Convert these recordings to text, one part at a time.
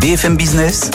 BFM Business,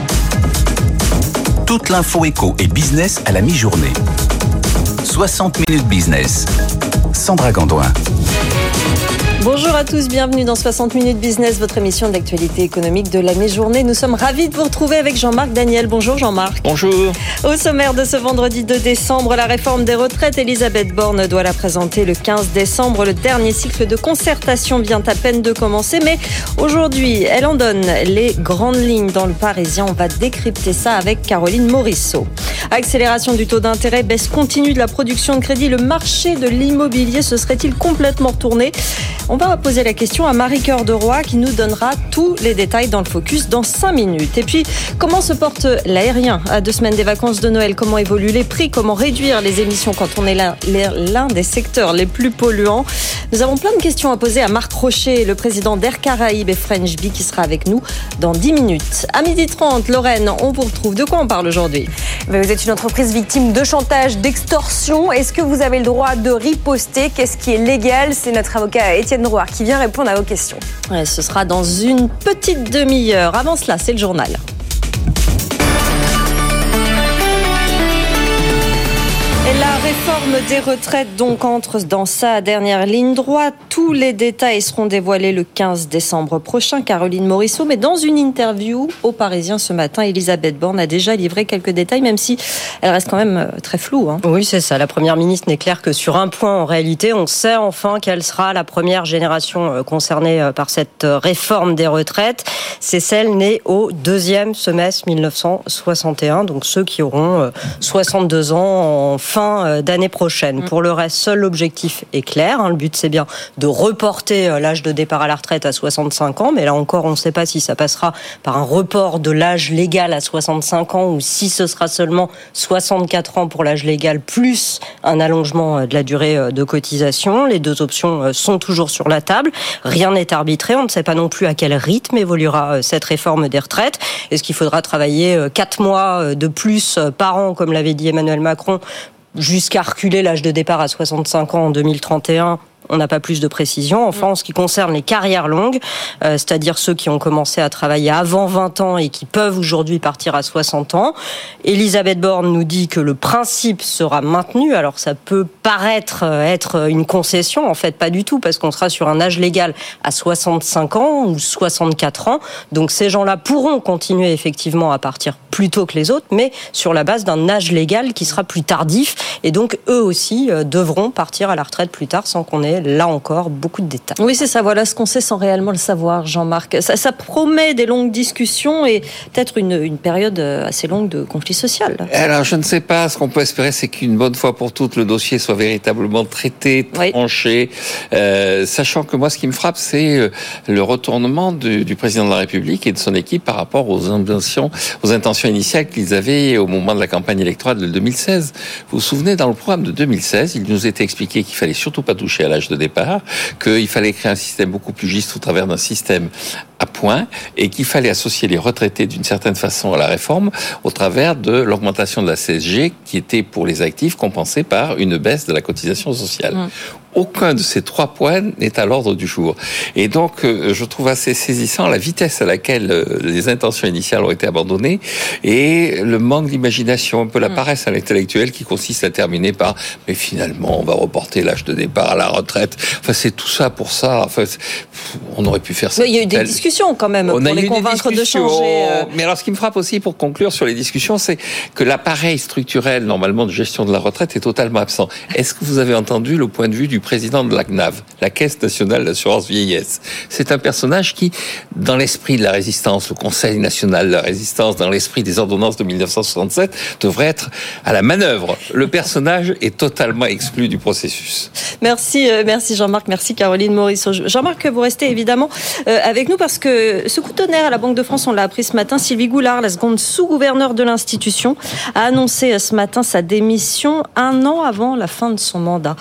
toute l'info éco et business à la mi-journée. 60 minutes business. Sandra Gandoin. Bonjour à tous, bienvenue dans 60 minutes business, votre émission d'actualité économique de la mi-journée. Nous sommes ravis de vous retrouver avec Jean-Marc Daniel. Bonjour Jean-Marc. Bonjour. Au sommaire de ce vendredi 2 décembre, la réforme des retraites. Elisabeth Borne doit la présenter le 15 décembre. Le dernier cycle de concertation vient à peine de commencer, mais aujourd'hui, elle en donne les grandes lignes dans le Parisien. On va décrypter ça avec Caroline Morisseau. Accélération du taux d'intérêt, baisse continue de la production de crédit. Le marché de l'immobilier se serait-il complètement retourné ? On va poser la question à Marie-Cœur de Roy qui nous donnera tous les détails dans le focus dans 5 minutes. Et puis, comment se porte l'aérien à 2 semaines des vacances de Noël ? Comment évoluent les prix ? Comment réduire les émissions quand on est l'un des secteurs les plus polluants ? Nous avons plein de questions à poser à Marc Rocher, le président d'Air Caraïbes et French Bee, qui sera avec nous dans 10 minutes. À 12h30, Lorraine, on vous retrouve. De quoi on parle aujourd'hui ? Vous êtes une entreprise victime de chantage, d'extorsion. Est-ce que vous avez le droit de riposter ? Qu'est-ce qui est légal ? C'est notre avocat Étienne Roy qui vient répondre à vos questions. Ouais, ce sera dans une petite demi-heure. Avant cela, c'est le journal. Et la réforme des retraites donc entre dans sa dernière ligne droite. Tous les détails seront dévoilés le 15 décembre prochain. Caroline Morisseau, mais dans une interview aux Parisiens ce matin, Elisabeth Borne a déjà livré quelques détails, même si elle reste quand même très floue. Oui, c'est ça. La Première ministre n'est claire que sur un point. En réalité, on sait enfin quelle sera la première génération concernée par cette réforme des retraites. C'est celle née au 2e semestre 1961, donc ceux qui auront 62 ans en fin d'année prochaine. Pour le reste, seul l'objectif est clair. Le but, c'est bien de reporter l'âge de départ à la retraite à 65 ans. Mais là encore, on ne sait pas si ça passera par un report de l'âge légal à 65 ans ou si ce sera seulement 64 ans pour l'âge légal plus un allongement de la durée de cotisation. Les deux options sont toujours sur la table. Rien n'est arbitré. On ne sait pas non plus à quel rythme évoluera cette réforme des retraites. Est-ce qu'il faudra travailler 4 mois de plus par an, comme l'avait dit Emmanuel Macron, jusqu'à reculer l'âge de départ à 65 ans en 2031 ? On n'a pas plus de précision. Enfin, en ce qui concerne les carrières longues, c'est-à-dire ceux qui ont commencé à travailler avant 20 ans et qui peuvent aujourd'hui partir à 60 ans, Elisabeth Borne nous dit que le principe sera maintenu. Alors, ça peut paraître être une concession. En fait, pas du tout, parce qu'on sera sur un âge légal à 65 ans ou 64 ans. Donc, ces gens-là pourront continuer effectivement à partir plus tôt que les autres, mais sur la base d'un âge légal qui sera plus tardif. Et donc, eux aussi devront partir à la retraite plus tard sans qu'on ait là encore beaucoup de détails. Oui, c'est ça. Voilà ce qu'on sait sans réellement le savoir, Jean-Marc. Ça promet des longues discussions et peut-être une période assez longue de conflit social. Alors, je ne sais pas. Ce qu'on peut espérer, c'est qu'une bonne fois pour toutes, le dossier soit véritablement traité, tranché. Oui. Sachant que moi, ce qui me frappe, c'est le retournement du président de la République et de son équipe par rapport aux intentions initiales qu'ils avaient au moment de la campagne électorale de 2016. Vous vous souvenez, dans le programme de 2016, il nous était expliqué qu'il fallait surtout pas toucher à l'âge de départ, qu'il fallait créer un système beaucoup plus juste au travers d'un système à points et qu'il fallait associer les retraités d'une certaine façon à la réforme au travers de l'augmentation de la CSG qui était pour les actifs compensée par une baisse de la cotisation sociale. Aucun de ces 3 points n'est à l'ordre du jour. Et donc, je trouve assez saisissant la vitesse à laquelle les intentions initiales ont été abandonnées et le manque d'imagination, un peu la paresse à l'intellectuel qui consiste à terminer par « mais finalement, on va reporter l'âge de départ à la retraite ». Enfin, c'est tout ça pour ça. Enfin, on aurait pu faire ça. Il y a eu des discussions quand même pour les convaincre de changer. Mais alors, ce qui me frappe aussi pour conclure sur les discussions, c'est que l'appareil structurel, normalement, de gestion de la retraite est totalement absent. Est-ce que vous avez entendu le point de vue du président de la CNAV, la Caisse nationale d'assurance vieillesse? C'est un personnage qui, dans l'esprit de la résistance, le Conseil national de la résistance, dans l'esprit des ordonnances de 1967, devrait être à la manœuvre. Le personnage est totalement exclu du processus. Merci Jean-Marc, merci Caroline Morisseau. Jean-Marc, vous restez évidemment avec nous parce que ce coup de tonnerre à la Banque de France, on l'a appris ce matin, Sylvie Goulard, la seconde sous-gouverneure de l'institution, a annoncé ce matin sa démission 1 an avant la fin de son mandat.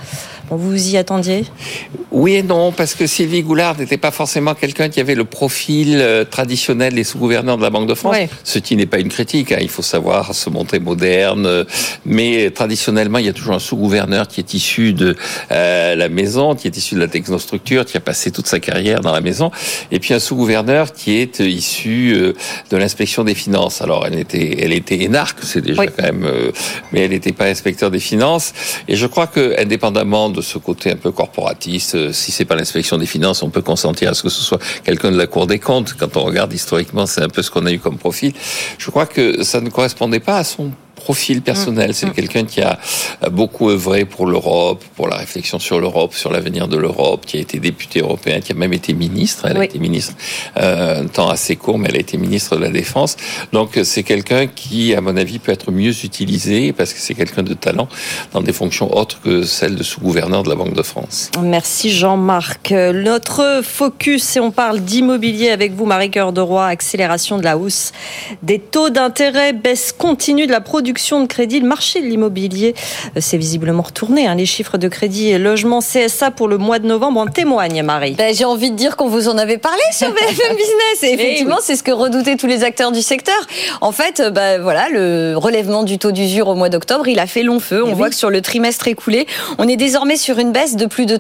Bon, vous y attendiez ? Oui et non, parce que Sylvie Goulard n'était pas forcément quelqu'un qui avait le profil traditionnel des sous-gouverneurs de la Banque de France, ce qui n'est pas une critique, il faut savoir se montrer moderne, mais traditionnellement, il y a toujours un sous-gouverneur qui est issu de la maison, qui est issu de la technostructure, qui a passé toute sa carrière dans la maison, et puis un sous-gouverneur qui est issu de l'inspection des finances. Alors, elle était énarque, c'est déjà quand même, mais elle n'était pas inspecteur des finances, et je crois que, indépendamment de ce côté un peu corporatiste, si c'est pas l'inspection des finances, on peut consentir à ce que ce soit quelqu'un de la Cour des comptes. Quand on regarde historiquement, c'est un peu ce qu'on a eu comme profil. Je crois que ça ne correspondait pas à son profil personnel. C'est quelqu'un qui a beaucoup œuvré pour l'Europe, pour la réflexion sur l'Europe, sur l'avenir de l'Europe, qui a été député européen, qui a même été ministre. Elle a été ministre un temps assez court, mais elle a été ministre de la Défense. Donc c'est quelqu'un qui, à mon avis, peut être mieux utilisé parce que c'est quelqu'un de talent dans des fonctions autres que celles de sous-gouverneur de la Banque de France. Merci Jean-Marc. Notre focus, et on parle d'immobilier avec vous, Marie-Cœur de Roy, accélération de la hausse des taux d'intérêt, baisse continue de la production de crédit. Le marché de l'immobilier s'est visiblement retourné. Les chiffres de crédit et logement CSA pour le mois de novembre en témoignent, Marie. J'ai envie de dire qu'on vous en avait parlé sur BFM Business. Et effectivement, c'est ce que redoutaient tous les acteurs du secteur. En fait, le relèvement du taux d'usure au mois d'octobre, il a fait long feu. On voit que sur le trimestre écoulé, on est désormais sur une baisse de plus de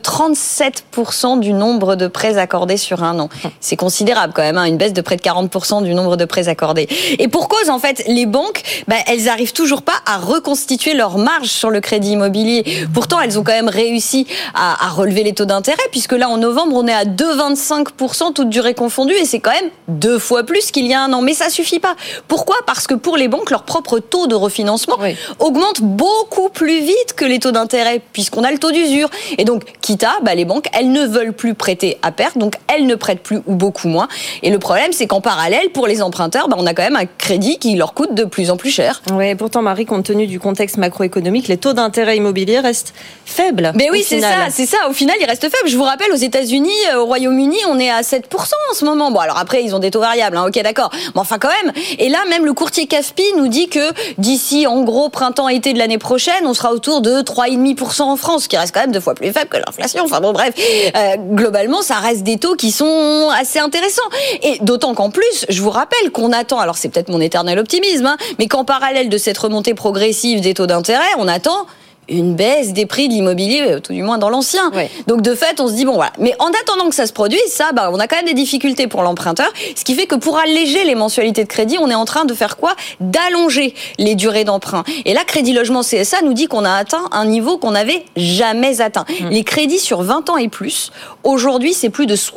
37% du nombre de prêts accordés sur un an. C'est considérable quand même, une baisse de près de 40% du nombre de prêts accordés. Et pour cause, en fait, les banques, elles arrivent toujours pas à reconstituer leur marge sur le crédit immobilier. Pourtant, elles ont quand même réussi à relever les taux d'intérêt, puisque là, en novembre, on est à 2,25%, toute durée confondue, et c'est quand même 2 fois plus qu'il y a un an. Mais ça suffit pas. Pourquoi ? Parce que pour les banques, leur propre taux de refinancement augmente beaucoup plus vite que les taux d'intérêt, puisqu'on a le taux d'usure. Et donc, quitte à, les banques, elles ne veulent plus prêter à perte, donc elles ne prêtent plus ou beaucoup moins. Et le problème, c'est qu'en parallèle, pour les emprunteurs, on a quand même un crédit qui leur coûte de plus en plus cher. Oui, pourtant, Marie, compte tenu du contexte macroéconomique, les taux d'intérêt immobilier restent faibles. Mais oui, c'est ça. Au final, ils restent faibles. Je vous rappelle, aux États-Unis, au Royaume-Uni, on est à 7% en ce moment. Bon, alors après, ils ont des taux variables, ok, d'accord. Mais enfin, quand même. Et là, même le courtier CAFPI nous dit que d'ici, en gros, printemps-été de l'année prochaine, on sera autour de 3,5% en France, ce qui reste quand même 2 fois plus faible que l'inflation. Enfin bon, bref. Globalement, ça reste des taux qui sont assez intéressants. Et d'autant qu'en plus, je vous rappelle qu'on attend, alors c'est peut-être mon éternel optimisme, mais qu'en parallèle de cette remontée progressive des taux d'intérêt, on attend une baisse des prix de l'immobilier, tout du moins dans l'ancien. Donc de fait, on se dit, bon voilà. Mais en attendant que ça se produise, on a quand même des difficultés pour l'emprunteur, ce qui fait que pour alléger les mensualités de crédit, on est en train de faire quoi ? D'allonger les durées d'emprunt. Et là, Crédit Logement CSA nous dit qu'on a atteint un niveau qu'on n'avait jamais atteint. Les crédits sur 20 ans et plus, aujourd'hui, c'est plus de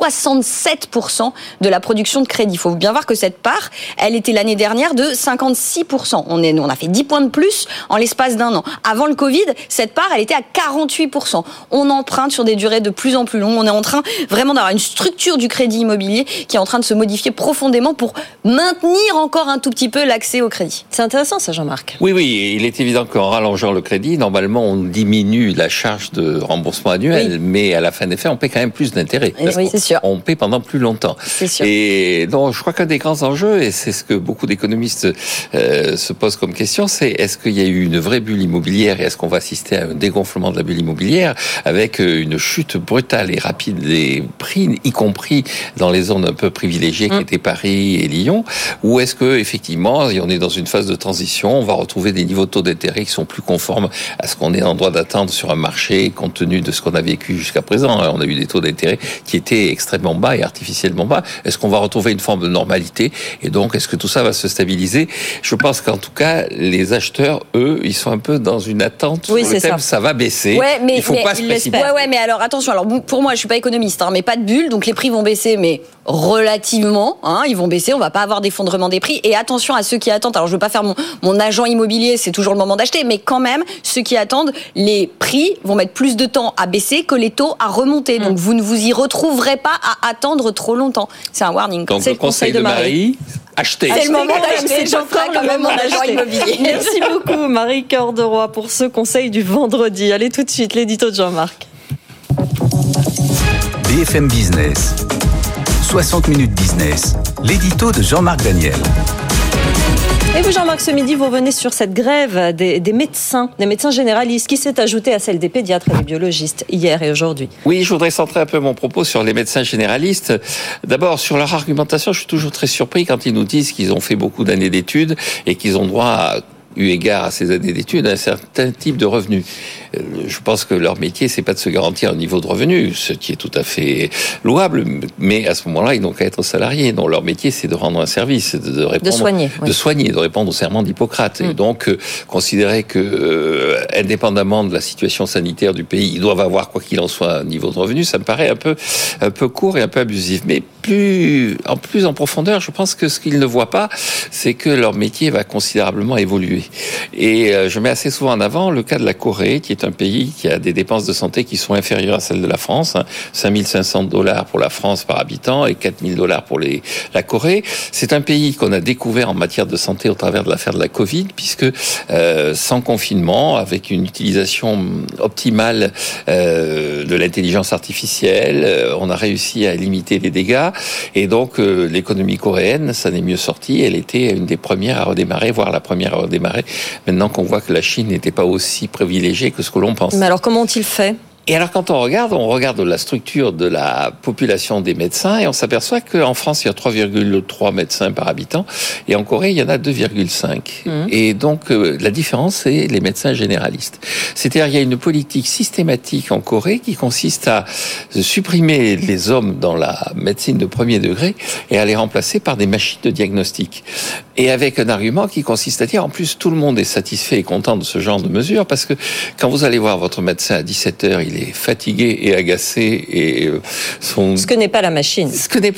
67% de la production de crédit. Il faut bien voir que cette part, elle était l'année dernière de 56%. On a fait 10 points de plus en l'espace d'un an. Avant le Covid, cette part, elle était à 48%. On emprunte sur des durées de plus en plus longues. On est en train vraiment d'avoir une structure du crédit immobilier qui est en train de se modifier profondément pour maintenir encore un tout petit peu l'accès au crédit. C'est intéressant ça, Jean-Marc. Oui, il est évident qu'en rallongeant le crédit, normalement, on diminue la charge de remboursement annuel, mais à la fin des faits, on paie quand même plus d'intérêts. C'est sûr. On paie pendant plus longtemps. C'est sûr. Et donc, je crois qu'un des grands enjeux, et c'est ce que beaucoup d'économistes se posent comme question, c'est est-ce qu'il y a eu une vraie bulle immobilière et est-ce qu'on va assister à un dégonflement de la bulle immobilière avec une chute brutale et rapide des prix, y compris dans les zones un peu privilégiées qui étaient Paris et Lyon, ou est-ce que effectivement, on est dans une phase de transition, on va retrouver des niveaux de taux d'intérêt qui sont plus conformes à ce qu'on est en droit d'attendre sur un marché compte tenu de ce qu'on a vécu jusqu'à présent. On a eu des taux d'intérêt qui étaient extrêmement bas et artificiellement bas. Est-ce qu'on va retrouver une forme de normalité et donc est-ce que tout ça va se stabiliser ? Je pense qu'en tout cas, les acheteurs, eux, ils sont un peu dans une attente. Oui, c'est ça va baisser. Il faut pas se précipiter. Mais alors attention. Alors pour moi, je suis pas économiste, mais pas de bulle. Donc les prix vont baisser, mais relativement. Ils vont baisser. On va pas avoir d'effondrement des prix. Et attention à ceux qui attendent. Alors je veux pas faire mon agent immobilier. C'est toujours le moment d'acheter, mais quand même, ceux qui attendent, les prix vont mettre plus de temps à baisser que les taux à remonter. Donc vous ne vous y retrouverez pas à attendre trop longtemps. C'est un warning. Donc le conseil de Marie. Acheter. C'est le moment d'acheter. Je ferai quand même mon agent immobilier. Merci beaucoup, Marie-Cœur de Roy, pour ce conseil du vendredi. Allez tout de suite, l'édito de Jean-Marc. BFM Business, 60 minutes business, l'édito de Jean-Marc Daniel. Et vous, Jean-Marc, ce midi, vous revenez sur cette grève des médecins généralistes qui s'est ajoutée à celle des pédiatres et des biologistes hier et aujourd'hui. Oui, je voudrais centrer un peu mon propos sur les médecins généralistes. D'abord, sur leur argumentation, je suis toujours très surpris quand ils nous disent qu'ils ont fait beaucoup d'années d'études et qu'ils ont droit à, eu égard à ces années d'études, un certain type de revenus. Je pense que leur métier, c'est pas de se garantir un niveau de revenu, ce qui est tout à fait louable, mais à ce moment-là, ils n'ont qu'à être salariés. Donc leur métier, c'est de rendre un service, de répondre, de soigner, de répondre au serment d'Hippocrate. Et donc, considérer que, indépendamment de la situation sanitaire du pays, ils doivent avoir, quoi qu'il en soit, un niveau de revenu, ça me paraît un peu court et un peu abusif. Mais plus en profondeur, je pense que ce qu'ils ne voient pas, c'est que leur métier va considérablement évoluer. Et je mets assez souvent en avant le cas de la Corée, qui est un pays qui a des dépenses de santé qui sont inférieures à celles de la France. 5 $500 pour la France par habitant et 4 000 $ pour la Corée. C'est un pays qu'on a découvert en matière de santé au travers de l'affaire de la Covid, puisque sans confinement, avec une utilisation optimale de l'intelligence artificielle, on a réussi à limiter les dégâts. Et donc, l'économie coréenne, ça n'est mieux sorti. Elle était une des premières à redémarrer, voire la première à redémarrer. Maintenant qu'on voit que la Chine n'était pas aussi privilégiée que ce que l'on pense. Mais alors, comment ont-ils fait ? Et alors, quand on regarde la structure de la population des médecins et on s'aperçoit qu'en France, il y a 3,3 médecins par habitant et en Corée, il y en a 2,5. Et donc, la différence, c'est les médecins généralistes. C'est-à-dire, il y a une politique systématique en Corée qui consiste à supprimer les hommes dans la médecine de premier degré et à les remplacer par des machines de diagnostic. Et avec un argument qui consiste à dire, en plus, tout le monde est satisfait et content de ce genre de mesures parce que quand vous allez voir votre médecin à 17h, il est fatigué et agacé et Ce que n'est pas la machine.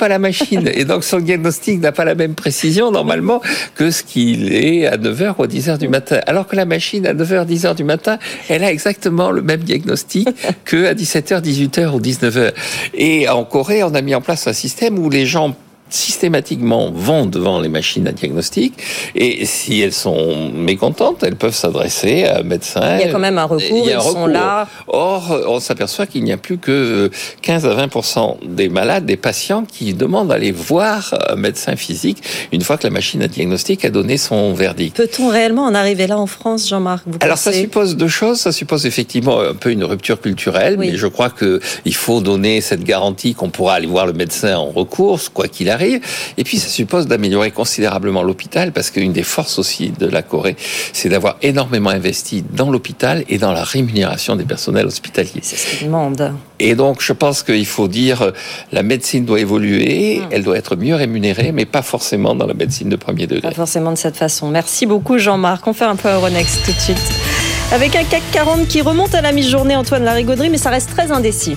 Et donc son diagnostic n'a pas la même précision normalement que ce qu'il est à 9h ou à 10h du matin. Alors que la machine à 9h, 10h du matin, elle a exactement le même diagnostic que à 17h, 18h ou 19h. Et en Corée, on a mis en place un système où les gens systématiquement vont devant les machines à diagnostic et si elles sont mécontentes, elles peuvent s'adresser à un médecin. Il y a quand même un recours, sont là. Or, on s'aperçoit qu'il n'y a plus que 15 à 20% des malades, des patients qui demandent d'aller voir un médecin physique une fois que la machine à diagnostic a donné son verdict. Peut-on réellement en arriver là en France, Jean-Marc ? Alors ça suppose deux choses. Ça suppose effectivement un peu une rupture culturelle, mais je crois qu'il faut donner cette garantie qu'on pourra aller voir le médecin en recours, quoi qu'il arrive. Et puis ça suppose d'améliorer considérablement l'hôpital parce qu'une des forces aussi de la Corée, c'est d'avoir énormément investi dans l'hôpital et dans la rémunération des personnels hospitaliers. C'est ce qu'ils demandent. Et donc je pense qu'il faut dire la médecine doit évoluer, elle doit être mieux rémunérée, mais pas forcément dans la médecine de premier degré. Pas forcément de cette façon. Merci beaucoup Jean-Marc. On fait un peu Euronext tout de suite. Avec un CAC 40 qui remonte à la mi-journée, Antoine Larigauderie, mais ça reste très indécis.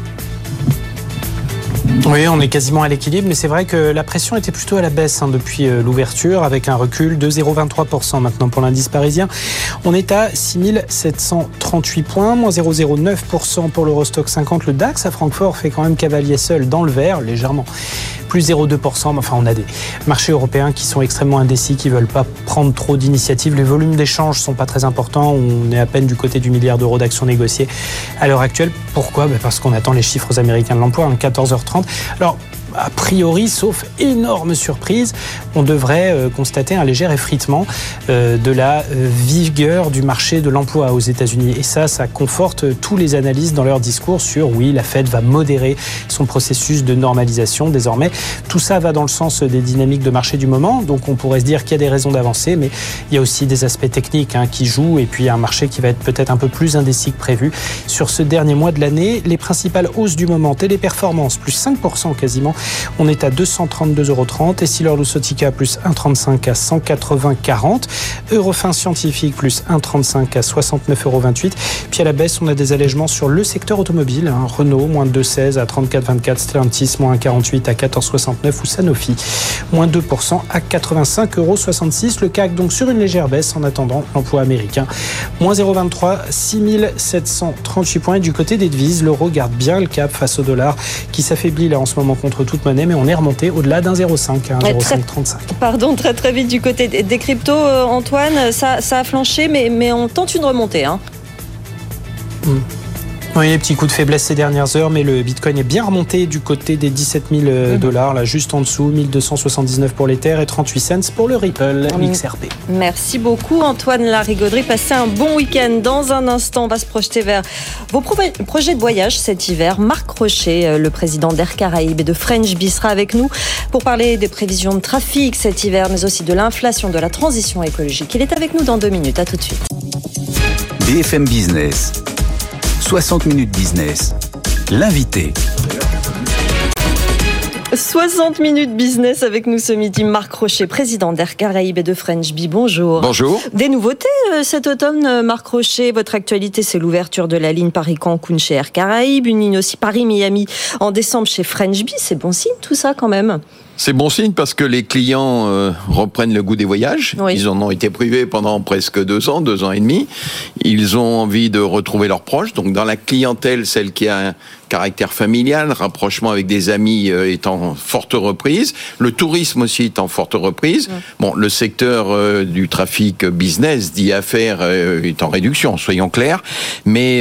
Oui, on est quasiment à l'équilibre, mais c'est vrai que la pression était plutôt à la baisse depuis l'ouverture, avec un recul de 0,23% maintenant pour l'indice parisien. On est à 6738 points, moins 0,09% pour l'Eurostock 50. Le DAX à Francfort fait quand même cavalier seul dans le vert, légèrement. Plus 0,2%, enfin on a des marchés européens qui sont extrêmement indécis, qui ne veulent pas prendre trop d'initiatives. Les volumes d'échanges ne sont pas très importants, on est à peine du côté du milliard d'euros d'actions négociées à l'heure actuelle. Pourquoi ? Parce qu'on attend les chiffres américains de l'emploi, 14h30. Alors, a priori, sauf énorme surprise, on devrait constater un léger effritement de la vigueur du marché de l'emploi aux États-Unis. Et ça conforte tous les analystes dans leur discours sur oui, la Fed va modérer son processus de normalisation désormais. Tout ça va dans le sens des dynamiques de marché du moment. Donc on pourrait se dire qu'il y a des raisons d'avancer, mais il y a aussi des aspects techniques qui jouent et puis un marché qui va être peut-être un peu plus indécis que prévu. Sur ce dernier mois de l'année, les principales hausses du moment, Téléperformance, plus 5% quasiment. On est à 232,30 €. Essilor Luxottica, plus 1,35 à 180,40 €. Eurofin Scientifique, plus 1,35 à 69,28 €. Puis à la baisse, on a des allègements sur le secteur automobile. Renault, moins 2,16 à 34,24 €. Stellantis, moins 1,48 à 14,69 € ou Sanofi, moins 2% à 85,66 €. Le CAC, donc, sur une légère baisse en attendant l'emploi américain. Moins 0,23, 6738 points. Et du côté des devises, l'euro garde bien le cap face au dollar qui s'affaiblit là en ce moment contre toute monnaie, mais on est remonté au-delà d'un 0,5 à 1,0535. Pardon, très très vite du côté des cryptos, Antoine, ça a flanché, mais on tente une remontée. Oui, les petits coups de faiblesse ces dernières heures, mais le Bitcoin est bien remonté du côté des 17 000 $, là juste en dessous, 1279 pour l'Ether et 38 cents pour le Ripple XRP. Merci beaucoup Antoine Larigauderie. Passez un bon week-end. Dans un instant, on va se projeter vers vos projets de voyage cet hiver. Marc Rochet, le président d'Air Caraïbes et de French Bee, sera avec nous pour parler des prévisions de trafic cet hiver, mais aussi de l'inflation, de la transition écologique. Il est avec nous dans 2 minutes. À tout de suite. BFM Business, 60 minutes business, l'invité. 60 minutes business avec nous ce midi. Marc Rochet, président d'Air Caraïbes et de French Bee. Bonjour. Bonjour. Des nouveautés cet automne, Marc Rochet. Votre actualité, c'est l'ouverture de la ligne Paris-Cancun chez Air Caraïbes, une ligne aussi Paris-Miami en décembre chez French Bee. C'est bon signe tout ça quand même. C'est bon signe parce que les clients reprennent le goût des voyages. Oui. Ils en ont été privés pendant presque 2 ans et demi. Ils ont envie de retrouver leurs proches. Donc dans la clientèle, celle qui a un caractère familial, rapprochement avec des amis est en forte reprise. Le tourisme aussi est en forte reprise. Bon, le secteur du trafic business, dit affaires, est en réduction, soyons clairs. Mais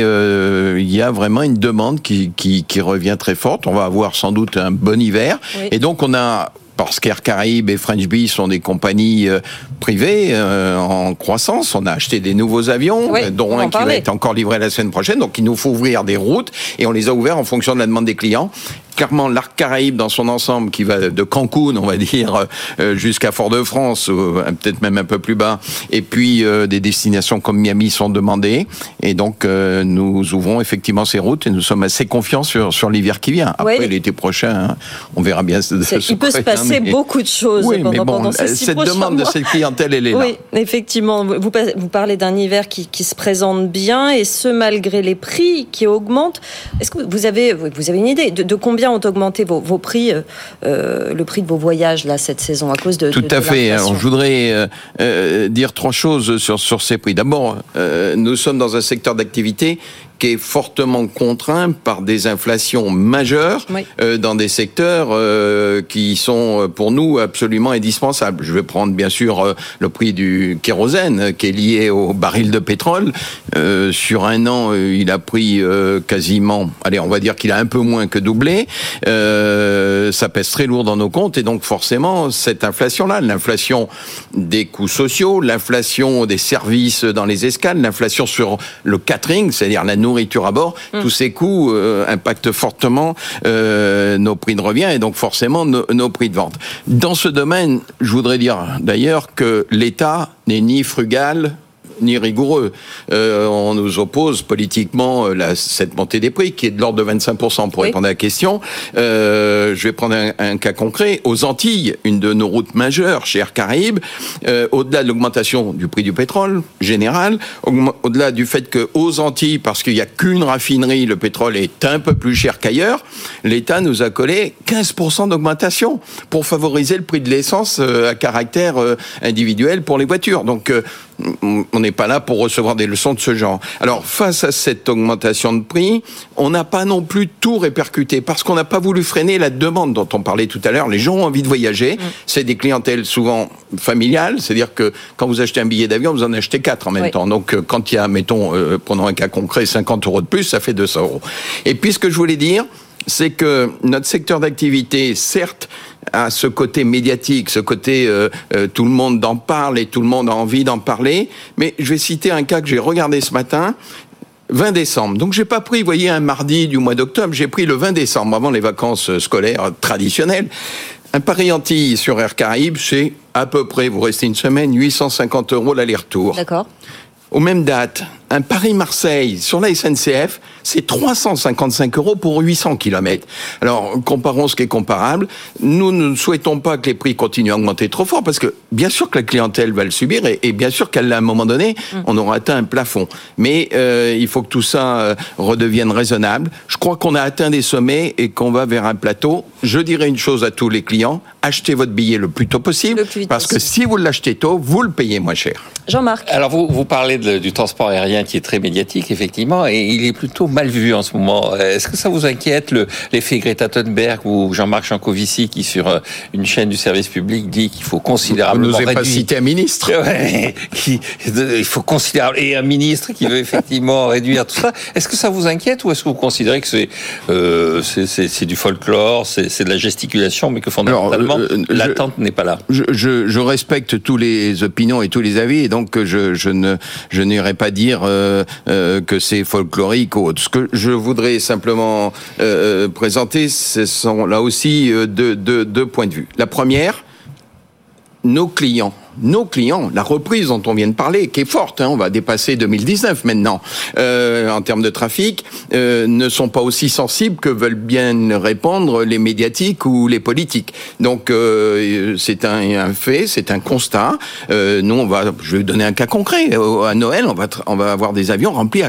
il y a vraiment une demande qui revient très forte. On va avoir sans doute un bon hiver. Oui. Et donc on a... Parce qu'Air Caraïbes et French Bee sont des compagnies privées en croissance. On a acheté des nouveaux avions, dont un qui va être encore livré la semaine prochaine. Donc il nous faut ouvrir des routes et on les a ouverts en fonction de la demande des clients. Clairement, l'Arc Caraïbes dans son ensemble, qui va de Cancun, on va dire, jusqu'à Fort-de-France, peut-être même un peu plus bas, et puis des destinations comme Miami sont demandées. Et donc, nous ouvrons effectivement ces routes et nous sommes assez confiants sur l'hiver qui vient. Après, l'été prochain, on verra bien. Il peut se passer beaucoup de choses pendant ces 6 prochains mois. Cette demande de cette clientèle, elle est là. Oui, effectivement. Vous parlez d'un hiver qui se présente bien, et ce, malgré les prix qui augmentent. Est-ce que vous avez une idée de combien ont augmenté vos prix, le prix de vos voyages là cette saison à cause de Tout à fait. Alors, je voudrais dire 3 choses sur ces prix. D'abord, nous sommes dans un secteur d'activité qui est fortement contraint par des inflations majeures dans des secteurs qui sont pour nous absolument indispensables. Je vais prendre bien sûr le prix du kérosène qui est lié au baril de pétrole. Sur un an, il a pris quasiment, on va dire qu'il a un peu moins que doublé. Ça pèse très lourd dans nos comptes et donc forcément cette inflation-là, l'inflation des coûts sociaux, l'inflation des services dans les escales, l'inflation sur le catering, c'est-à-dire la nourriture à bord, tous ces coûts impactent fortement nos prix de revient et donc forcément nos prix de vente. Dans ce domaine, je voudrais dire d'ailleurs que l'État n'est ni frugal ni rigoureux. On nous oppose politiquement cette montée des prix qui est de l'ordre de 25% pour répondre à la question. Je vais prendre un cas concret. Aux Antilles, une de nos routes majeures chez Air Caraïbes, au-delà de l'augmentation du prix du pétrole général, au-delà du fait qu'aux Antilles, parce qu'il n'y a qu'une raffinerie, le pétrole est un peu plus cher qu'ailleurs, l'État nous a collé 15% d'augmentation pour favoriser le prix de l'essence à caractère individuel pour les voitures. Donc, on n'est pas là pour recevoir des leçons de ce genre. Alors, face à cette augmentation de prix, on n'a pas non plus tout répercuté parce qu'on n'a pas voulu freiner la demande dont on parlait tout à l'heure. Les gens ont envie de voyager. C'est des clientèles souvent familiales. C'est-à-dire que quand vous achetez un billet d'avion, vous en achetez 4 en même temps. Donc, quand il y a, mettons, prenons un cas concret, 50 € de plus, ça fait 200 €. Et puis, ce que je voulais dire, c'est que notre secteur d'activité, certes, a ce côté médiatique, ce côté tout le monde en parle et tout le monde a envie d'en parler. Mais je vais citer un cas que j'ai regardé ce matin, 20 décembre. Donc j'ai pas pris, vous voyez, un mardi du mois d'octobre, j'ai pris le 20 décembre, avant les vacances scolaires traditionnelles. Un Paris-Antilles sur Air Caraïbes, c'est à peu près, vous restez une semaine, 850 € l'aller-retour. D'accord. Aux mêmes dates, un Paris-Marseille sur la SNCF, c'est 355 € pour 800 km. Alors, comparons ce qui est comparable. Nous ne souhaitons pas que les prix continuent à augmenter trop fort parce que, bien sûr que la clientèle va le subir et bien sûr qu'à un moment donné, on aura atteint un plafond. Mais il faut que tout ça redevienne raisonnable. Je crois qu'on a atteint des sommets et qu'on va vers un plateau. Je dirais une chose à tous les clients, achetez votre billet le plus tôt possible parce que si vous l'achetez tôt, vous le payez moins cher. Jean-Marc. Alors, vous parlez du transport aérien qui est très médiatique, effectivement, et il est plutôt mal vu en ce moment. Est-ce que ça vous inquiète l'effet Greta Thunberg ou Jean-Marc Jancovici qui sur une chaîne du service public dit qu'il faut considérablement réduire. Vous n'osez pas citer un ministre. Ouais, il faut considérablement et un ministre qui veut effectivement réduire tout ça. Est-ce que ça vous inquiète ou est-ce que vous considérez que c'est du folklore, c'est de la gesticulation, mais que fondamentalement l'attente n'est pas là? Je respecte tous les opinions et tous les avis, et donc je n'irai pas dire que c'est folklorique ou autre. Ce que je voudrais simplement présenter, ce sont là aussi deux points de vue. La première, nos clients, la reprise dont on vient de parler, qui est forte, on va dépasser 2019 maintenant, en termes de trafic, ne sont pas aussi sensibles que veulent bien répandre les médiatiques ou les politiques. Donc c'est un fait, c'est un constat. Nous, je vais donner un cas concret. À Noël, on va avoir des avions remplis à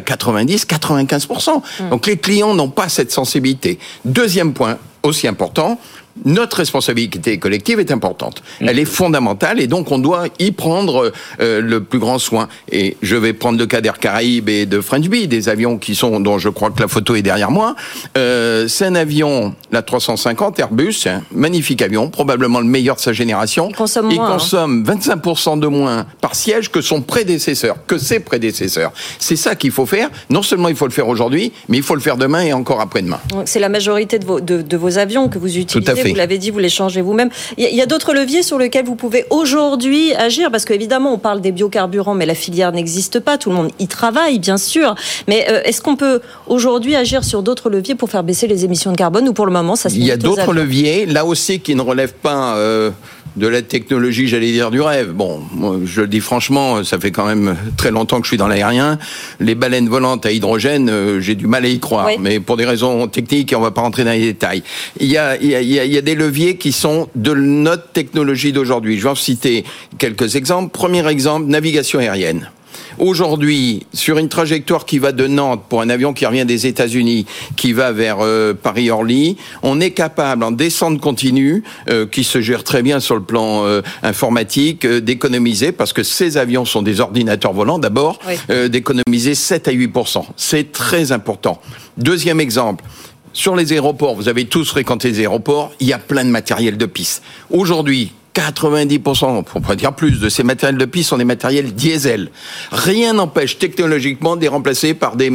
90-95%. Donc les clients n'ont pas cette sensibilité. Deuxième point, aussi important, notre responsabilité collective est importante. Elle est fondamentale et donc on doit y prendre le plus grand soin. Et je vais prendre le cas d'Air Caraïbes et de French Bee, des avions dont je crois que la photo est derrière moi. C'est un avion, la 350 Airbus, c'est un magnifique avion, probablement le meilleur de sa génération. Il consomme 25% de moins par siège que ses prédécesseurs. C'est ça qu'il faut faire. Non seulement il faut le faire aujourd'hui, mais il faut le faire demain et encore après-demain. C'est la majorité de vos avions que vous utilisez. Vous l'avez dit, vous les changez vous-même. Il y a d'autres leviers sur lesquels vous pouvez aujourd'hui agir, parce qu'évidemment, on parle des biocarburants, mais la filière n'existe pas. Tout le monde y travaille, bien sûr. Mais est-ce qu'on peut aujourd'hui agir sur d'autres leviers pour faire baisser les émissions de carbone, ou pour le moment, ça se limite aux avions? Il y a d'autres leviers, là aussi, qui ne relèvent pas de la technologie, j'allais dire, du rêve. Bon, moi, je le dis franchement, ça fait quand même très longtemps que je suis dans l'aérien. Les baleines volantes à hydrogène, j'ai du mal à y croire. Oui. Mais pour des raisons techniques, et on va pas rentrer dans les détails. Il y a des leviers qui sont de notre technologie d'aujourd'hui. Je vais en citer quelques exemples. Premier exemple, navigation aérienne. Aujourd'hui, sur une trajectoire qui va de Nantes pour un avion qui revient des États-Unis, qui va vers Paris-Orly, on est capable, en descente continue, qui se gère très bien sur le plan informatique, d'économiser, parce que ces avions sont des ordinateurs volants d'abord, d'économiser 7 à 8%. C'est très important. Deuxième exemple. Sur les aéroports, vous avez tous fréquenté les aéroports, il y a plein de matériel de piste. Aujourd'hui, 90%, pour pas dire plus, de ces matériels de piste sont des matériels diesel. Rien n'empêche technologiquement de les remplacer par des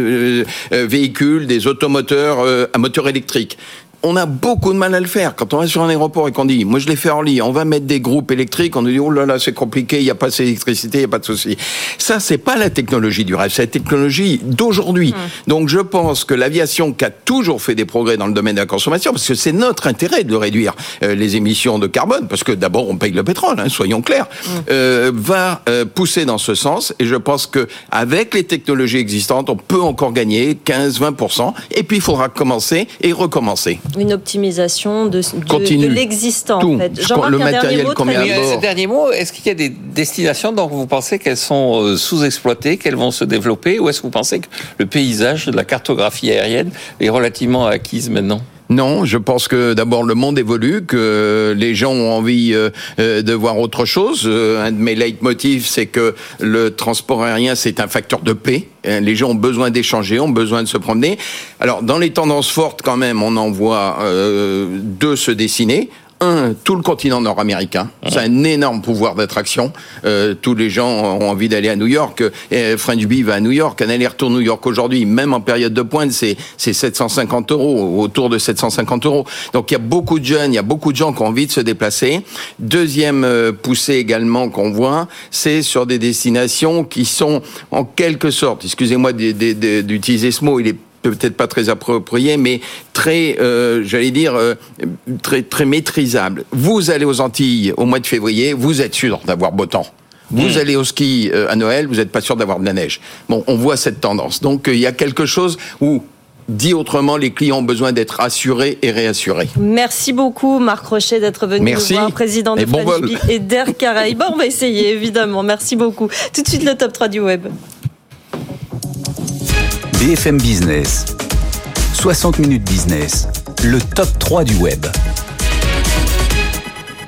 véhicules, des automoteurs à moteur électrique. On a beaucoup de mal à le faire. Quand on va sur un aéroport et qu'on dit, moi je l'ai fait en Orly, on va mettre des groupes électriques, on nous dit, oh là là, c'est compliqué, il n'y a pas assez d'électricité, il n'y a pas de souci. Ça, c'est pas la technologie du rêve, c'est la technologie d'aujourd'hui. Donc je pense que l'aviation, qui a toujours fait des progrès dans le domaine de la consommation, parce que c'est notre intérêt de réduire les émissions de carbone, parce que d'abord on paye le pétrole, soyons clairs, va pousser dans ce sens, et je pense que avec les technologies existantes, on peut encore gagner 15-20%, et puis il faudra commencer et recommencer. Une optimisation de l'existant. Tout. En fait. Jean-Marc, le matériel qu'on met à bord. Ce dernier mot, est-ce qu'il y a des destinations dont vous pensez qu'elles sont sous-exploitées, qu'elles vont se développer, ou est-ce que vous pensez que le paysage de la cartographie aérienne est relativement acquise maintenant ? Non, je pense que d'abord le monde évolue, que les gens ont envie de voir autre chose. Un de mes leitmotifs, c'est que le transport aérien, c'est un facteur de paix. Les gens ont besoin d'échanger, ont besoin de se promener. Alors, dans les tendances fortes, quand même, on en voit deux se dessiner. Tout le continent nord-américain, c'est un énorme pouvoir d'attraction. Tous les gens ont envie d'aller à New York. French Bee va à New York. Un aller-retour New York aujourd'hui, même en période de pointe, c'est 750 €, autour de 750 €. Donc il y a beaucoup de jeunes, il y a beaucoup de gens qui ont envie de se déplacer. Deuxième poussée également qu'on voit, c'est sur des destinations qui sont en quelque sorte, excusez-moi d'utiliser ce mot, il est peut-être pas très approprié, mais très, j'allais dire, très maîtrisable. Vous allez aux Antilles au mois de février, vous êtes sûr d'avoir beau temps. Vous allez au ski à Noël, vous n'êtes pas sûr d'avoir de la neige. Bon, on voit cette tendance. Donc, il y a quelque chose où, dit autrement, les clients ont besoin d'être assurés et réassurés. Merci beaucoup, Marc Rochet, d'être venu nous voir, président de French Bee et d'Air Caraïbes. On va essayer, évidemment. Merci beaucoup. Tout de suite, le top 3 du web. BFM Business, 60 minutes business, le top 3 du web.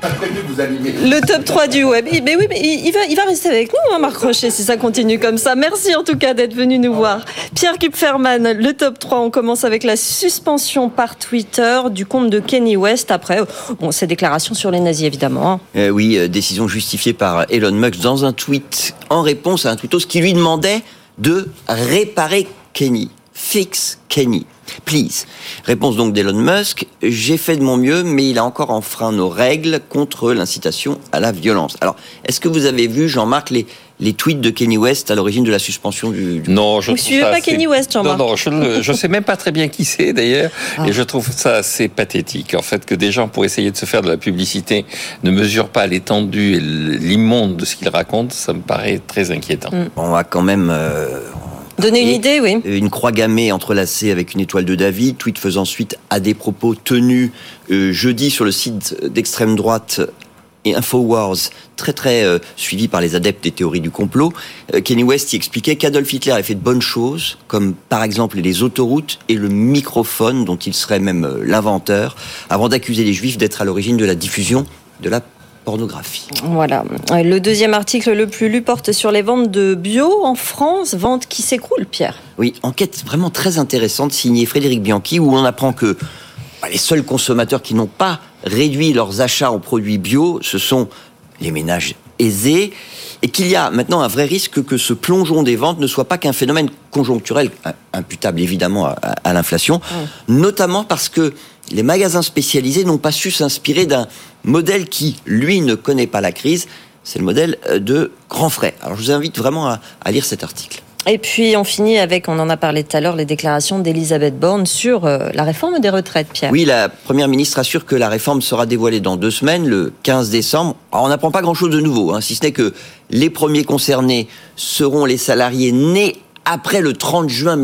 Le top 3 du web. Mais oui, mais il va rester avec nous, Marc Rochet, si ça continue comme ça. Merci en tout cas d'être venu nous voir. Pierre Kupferman, le top 3, on commence avec la suspension par Twitter du compte de Kanye West. Après, ses déclarations sur les nazis, évidemment. Oui, décision justifiée par Elon Musk dans un tweet en réponse à un tweetos qui lui demandait de réparer Kanye. Fix Kanye, please. Réponse donc d'Elon Musk, j'ai fait de mon mieux, mais il a encore enfreint nos règles contre l'incitation à la violence. Alors, est-ce que vous avez vu, Jean-Marc, les tweets de Kanye West à l'origine de la suspension du... Non, je Vous ne suivez pas Kanye West, Jean-Marc? Non, je sais même pas très bien qui c'est d'ailleurs, et je trouve ça assez pathétique. En fait, que des gens, pour essayer de se faire de la publicité, ne mesurent pas l'étendue et l'immonde de ce qu'ils racontent, ça me paraît très inquiétant. On va quand même... Donner une idée, oui. Une croix gammée entrelacée avec une étoile de David, tweet faisant suite à des propos tenus jeudi sur le site d'extrême droite et Infowars, très suivi par les adeptes des théories du complot. Kanye West y expliquait qu'Adolf Hitler avait fait de bonnes choses, comme par exemple les autoroutes et le microphone, dont il serait même l'inventeur, avant d'accuser les Juifs d'être à l'origine de la diffusion de la pornographie. Voilà. Le deuxième article le plus lu porte sur les ventes de bio en France, ventes qui s'écroulent, Pierre. Oui, enquête vraiment très intéressante signée Frédéric Bianchi, où on apprend que les seuls consommateurs qui n'ont pas réduit leurs achats en produits bio, ce sont les ménages aisés, et qu'il y a maintenant un vrai risque que ce plongeon des ventes ne soit pas qu'un phénomène conjoncturel, imputable évidemment à l'inflation, notamment parce que les magasins spécialisés n'ont pas su s'inspirer d'un modèle qui, lui, ne connaît pas la crise. C'est le modèle de grands frais. Alors, je vous invite vraiment à lire cet article. Et puis, on finit avec, on en a parlé tout à l'heure, les déclarations d'Elisabeth Borne sur la réforme des retraites, Pierre. Oui, la Première ministre assure que la réforme sera dévoilée dans 2 semaines, le 15 décembre. Alors, on n'apprend pas grand-chose de nouveau, si ce n'est que les premiers concernés seront les salariés nés après le 30 juin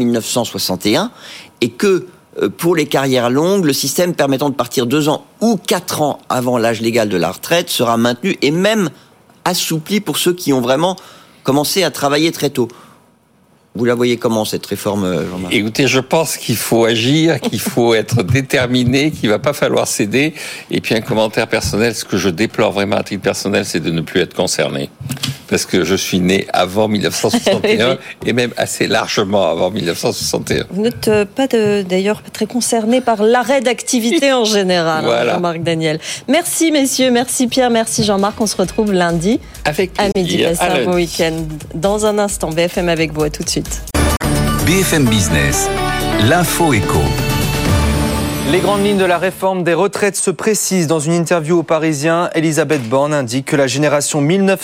1961 et que pour les carrières longues, le système permettant de partir 2 ans ou 4 ans avant l'âge légal de la retraite sera maintenu et même assoupli pour ceux qui ont vraiment commencé à travailler très tôt. Vous la voyez comment, cette réforme, Jean-Marc ? Écoutez, je pense qu'il faut agir, qu'il faut être déterminé, qu'il va pas falloir céder. Et puis un commentaire personnel, ce que je déplore vraiment à titre personnel, c'est de ne plus être concerné. Parce que je suis né avant 1961 et même assez largement avant 1961. Vous n'êtes pas d'ailleurs très concerné par l'arrêt d'activité en général, voilà. Jean-Marc Daniel. Merci messieurs, merci Pierre, merci Jean-Marc. On se retrouve lundi avec à midi. Passez un bon week-end. Dans un instant, BFM avec vous, à tout de suite. BFM Business, l'info éco. Les grandes lignes de la réforme des retraites se précisent. Dans une interview aux Parisiens, Elisabeth Borne indique que la génération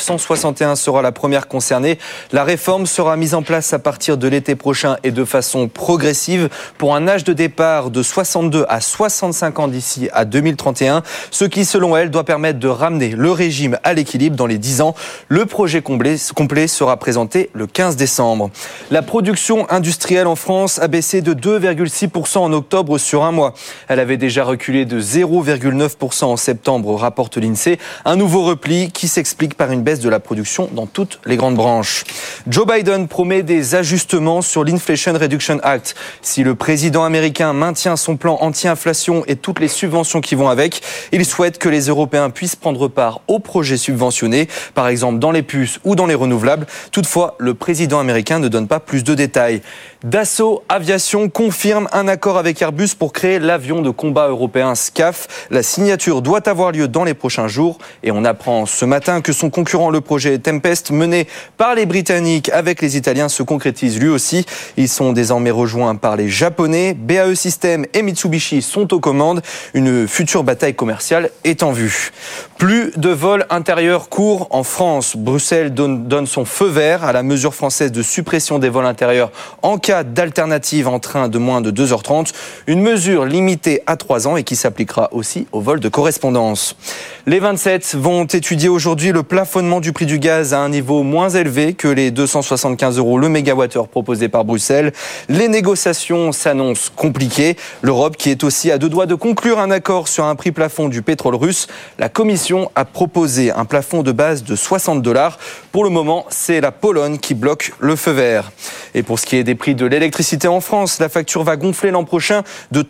1961 sera la première concernée. La réforme sera mise en place à partir de l'été prochain et de façon progressive pour un âge de départ de 62 à 65 ans d'ici à 2031, ce qui, selon elle, doit permettre de ramener le régime à l'équilibre dans les 10 ans. Le projet complet sera présenté le 15 décembre. La production industrielle en France a baissé de 2,6% en octobre sur un mois. Elle avait déjà reculé de 0,9% en septembre, rapporte l'INSEE. Un nouveau repli qui s'explique par une baisse de la production dans toutes les grandes branches. Joe Biden promet des ajustements sur l'Inflation Reduction Act. Si le président américain maintient son plan anti-inflation et toutes les subventions qui vont avec, il souhaite que les Européens puissent prendre part aux projets subventionnés, par exemple dans les puces ou dans les renouvelables. Toutefois, le président américain ne donne pas plus de détails. Dassault Aviation confirme un accord avec Airbus pour créer l'avion de combat européen SCAF. La signature doit avoir lieu dans les prochains jours et on apprend ce matin que son concurrent, le projet Tempest, mené par les Britanniques avec les Italiens, se concrétise lui aussi. Ils sont désormais rejoints par les Japonais. BAE Systems et Mitsubishi sont aux commandes. Une future bataille commerciale est en vue. Plus de vols intérieurs courts en France. Bruxelles donne son feu vert à la mesure française de suppression des vols intérieurs en cas d'alternative en train de moins de 2h30. Une mesure limitée à 3 ans et qui s'appliquera aussi aux vols de correspondance. Les 27 vont étudier aujourd'hui le plafonnement du prix du gaz à un niveau moins élevé que les 275 € le mégawattheure proposé par Bruxelles. Les négociations s'annoncent compliquées. L'Europe, qui est aussi à 2 doigts de conclure un accord sur un prix plafond du pétrole russe, la Commission a proposé un plafond de base de $60. Pour le moment, c'est la Pologne qui bloque le feu vert. Et pour ce qui est des prix de l'électricité en France, la facture va gonfler l'an prochain de 3,5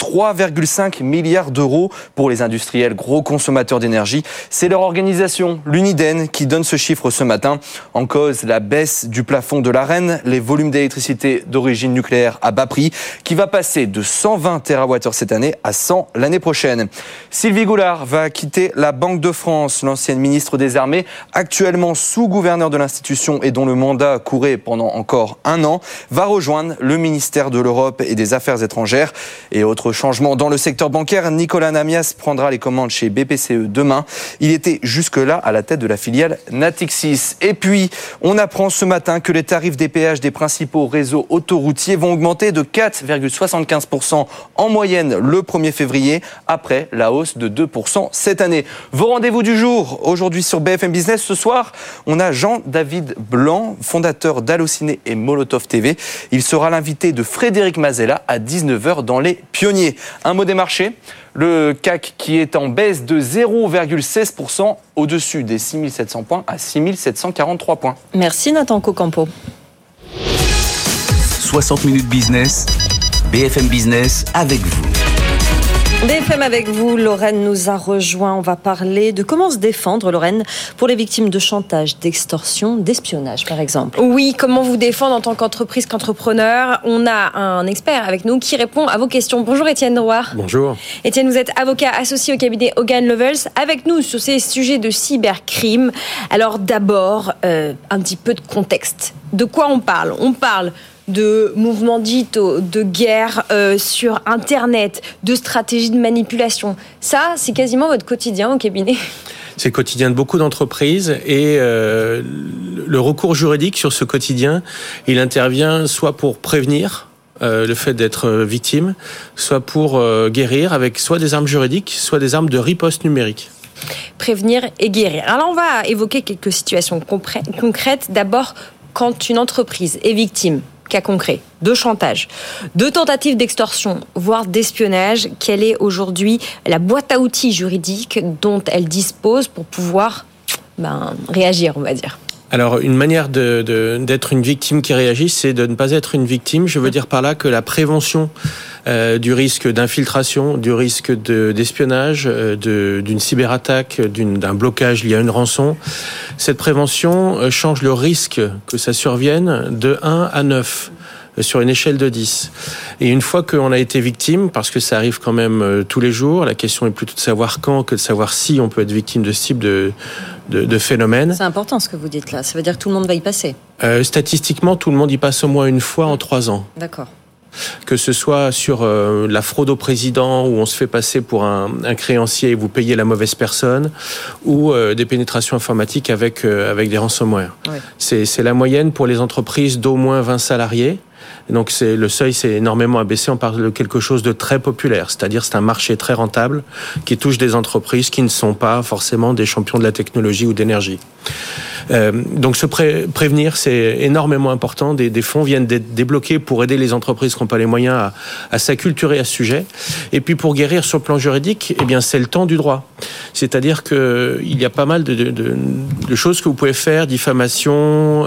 1,5 milliard d'euros pour les industriels gros consommateurs d'énergie. C'est leur organisation, l'Uniden, qui donne ce chiffre ce matin. En cause, la baisse du plafond de l'Arenh, les volumes d'électricité d'origine nucléaire à bas prix, qui va passer de 120 TWh cette année à 100 l'année prochaine. Sylvie Goulard va quitter la Banque de France, l'ancienne ministre des Armées, actuellement sous-gouverneur de l'institution et dont le mandat courait pendant encore un an, va rejoindre le ministère de l'Europe et des Affaires étrangères. Et autre changement dans le secteur bancaire, Nicolas Namias prendra les commandes chez BPCE demain. Il était jusque-là à la tête de la filiale Natixis. Et puis, on apprend ce matin que les tarifs des péages des principaux réseaux autoroutiers vont augmenter de 4,75% en moyenne le 1er février, après la hausse de 2% cette année. Vos rendez-vous du jour, aujourd'hui sur BFM Business. Ce soir, on a Jean-David Blanc, fondateur d'Allociné et Molotov TV. Il sera l'invité de Frédéric Mazella à 19h dans Les Pionniers. Un mot des marchés. Le CAC qui est en baisse de 0,16%, au-dessus des 6700 points à 6743 points. Merci Nathan Cocampo. 60 minutes business, BFM Business avec vous. BFM avec vous, Lorraine nous a rejoint. On va parler de comment se défendre, Lorraine, pour les victimes de chantage, d'extorsion, d'espionnage, par exemple. Oui, comment vous défendre en tant qu'entreprise, qu'entrepreneur. On a un expert avec nous qui répond à vos questions. Bonjour Étienne Drouard. Bonjour. Étienne, vous êtes avocat associé au cabinet Hogan Lovells, avec nous sur ces sujets de cybercrime. Alors d'abord, un petit peu de contexte. De quoi on parle ? On parle de mouvements digitaux, de guerre sur Internet, de stratégies de manipulation. Ça, c'est quasiment votre quotidien au cabinet. C'est le quotidien de beaucoup d'entreprises et le recours juridique sur ce quotidien, il intervient soit pour prévenir le fait d'être victime, soit pour guérir avec soit des armes juridiques, soit des armes de riposte numérique. Prévenir et guérir. Alors là, on va évoquer quelques situations concrètes. D'abord, quand une entreprise est victime, cas concret, de chantage, de tentatives d'extorsion, voire d'espionnage, quelle est aujourd'hui la boîte à outils juridique dont elle dispose pour pouvoir réagir, on va dire ? Alors, une manière d'être une victime qui réagit, c'est de ne pas être une victime. Je veux dire par là que la prévention du risque d'infiltration, du risque d'espionnage, d'une cyberattaque, d'un blocage lié à une rançon, cette prévention change le risque que ça survienne de 1 à 9. Sur une échelle de 10. Et une fois qu'on a été victime, parce que ça arrive quand même tous les jours, la question est plutôt de savoir quand que de savoir si on peut être victime de ce type de phénomène. C'est important ce que vous dites là, ça veut dire que tout le monde va y passer. Statistiquement, tout le monde y passe au moins une fois en 3 ans. D'accord. Que ce soit sur la fraude au président, où on se fait passer pour un créancier et vous payez la mauvaise personne, ou des pénétrations informatiques avec des ransomware. Oui. C'est la moyenne pour les entreprises d'au moins 20 salariés. Donc le seuil s'est énormément abaissé, on parle de quelque chose de très populaire, c'est-à-dire c'est un marché très rentable qui touche des entreprises qui ne sont pas forcément des champions de la technologie ou d'énergie. Donc se prévenir, c'est énormément important. Des fonds viennent d'être débloqués pour aider les entreprises qui n'ont pas les moyens à s'acculturer à ce sujet. Et puis pour guérir sur le plan juridique, eh bien c'est le temps du droit. C'est-à-dire que il y a pas mal de choses que vous pouvez faire, diffamation,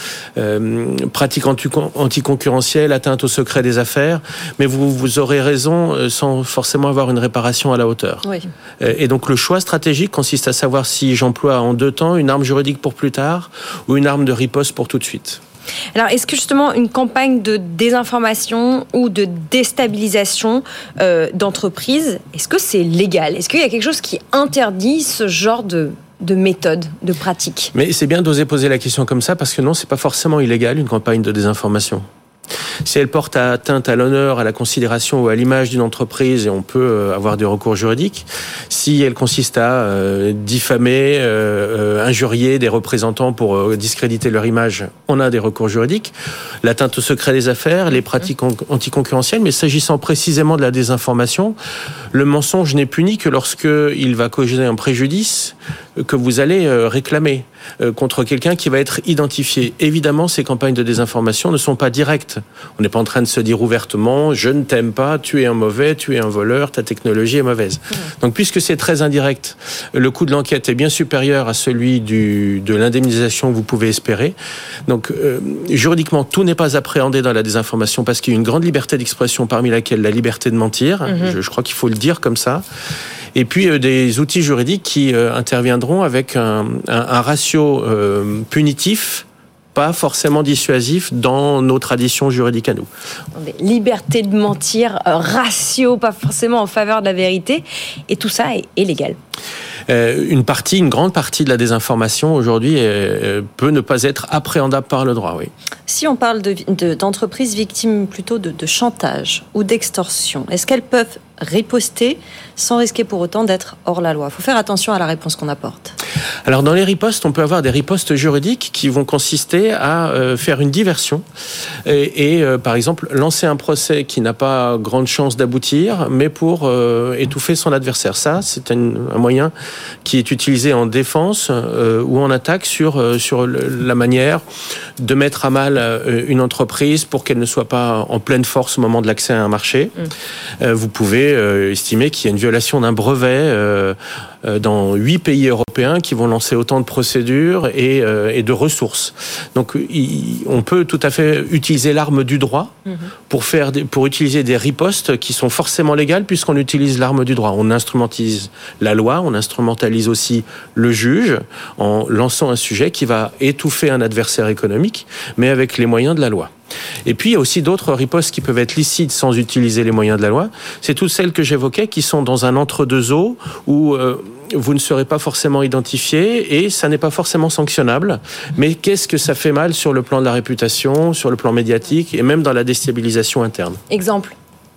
pratiques anticoncurrentielles, atteinte au secret des affaires, mais vous aurez raison sans forcément avoir une réparation à la hauteur. Oui. Et donc le choix stratégique consiste à savoir si j'emploie en 2 temps une arme juridique pour plus tard ou une arme de riposte pour tout de suite. Alors, est-ce que justement une campagne de désinformation ou de déstabilisation d'entreprise, est-ce que c'est légal ? Est-ce qu'il y a quelque chose qui interdit ce genre de méthode, de pratique ? Mais c'est bien d'oser poser la question comme ça, parce que non, c'est pas forcément illégal une campagne de désinformation. Si elle porte atteinte à l'honneur, à la considération ou à l'image d'une entreprise, et on peut avoir des recours juridiques. Si elle consiste à diffamer, injurier des représentants pour discréditer leur image, on a des recours juridiques. L'atteinte au secret des affaires, les pratiques anticoncurrentielles, mais s'agissant précisément de la désinformation, le mensonge n'est puni que lorsque il va causer un préjudice que vous allez réclamer contre quelqu'un qui va être identifié. Évidemment, ces campagnes de désinformation ne sont pas directes. On n'est pas en train de se dire ouvertement « je ne t'aime pas, tu es un mauvais, tu es un voleur, ta technologie est mauvaise ». Donc, puisque c'est très indirect, le coût de l'enquête est bien supérieur à celui de l'indemnisation que vous pouvez espérer. Donc, juridiquement, tout n'est pas appréhendé dans la désinformation parce qu'il y a une grande liberté d'expression, parmi laquelle la liberté de mentir. Je crois qu'il faut le dire comme ça. Et puis des outils juridiques qui interviendront avec un ratio punitif, pas forcément dissuasif dans nos traditions juridiques à nous. Liberté de mentir, ratio pas forcément en faveur de la vérité, et tout ça est légal. Une grande partie de la désinformation aujourd'hui peut ne pas être appréhendable par le droit, oui. Si on parle d'entreprises victimes plutôt de chantage ou d'extorsion, est-ce qu'elles peuvent riposter sans risquer pour autant d'être hors la loi? Il faut faire attention à la réponse qu'on apporte. Alors dans les ripostes, on peut avoir des ripostes juridiques qui vont consister à faire une diversion et par exemple lancer un procès qui n'a pas grande chance d'aboutir, mais pour étouffer son adversaire. Ça, c'est un moyen qui est utilisé en défense ou en attaque sur la manière de mettre à mal une entreprise pour qu'elle ne soit pas en pleine force au moment de l'accès à un marché. Vous pouvez estimer qu'il y a une violation d'un brevet dans 8 pays européens qui vont lancer autant de procédures et de ressources. Donc, on peut tout à fait utiliser l'arme du droit pour utiliser des ripostes qui sont forcément légales puisqu'on utilise l'arme du droit. On instrumentalise la loi, on instrumentalise aussi le juge en lançant un sujet qui va étouffer un adversaire économique, mais avec les moyens de la loi. Et puis, il y a aussi d'autres ripostes qui peuvent être licites sans utiliser les moyens de la loi. C'est toutes celles que j'évoquais qui sont dans un entre-deux-eaux où vous ne serez pas forcément identifié et ça n'est pas forcément sanctionnable. Mais qu'est-ce que ça fait mal sur le plan de la réputation, sur le plan médiatique et même dans la déstabilisation interne? Exemple,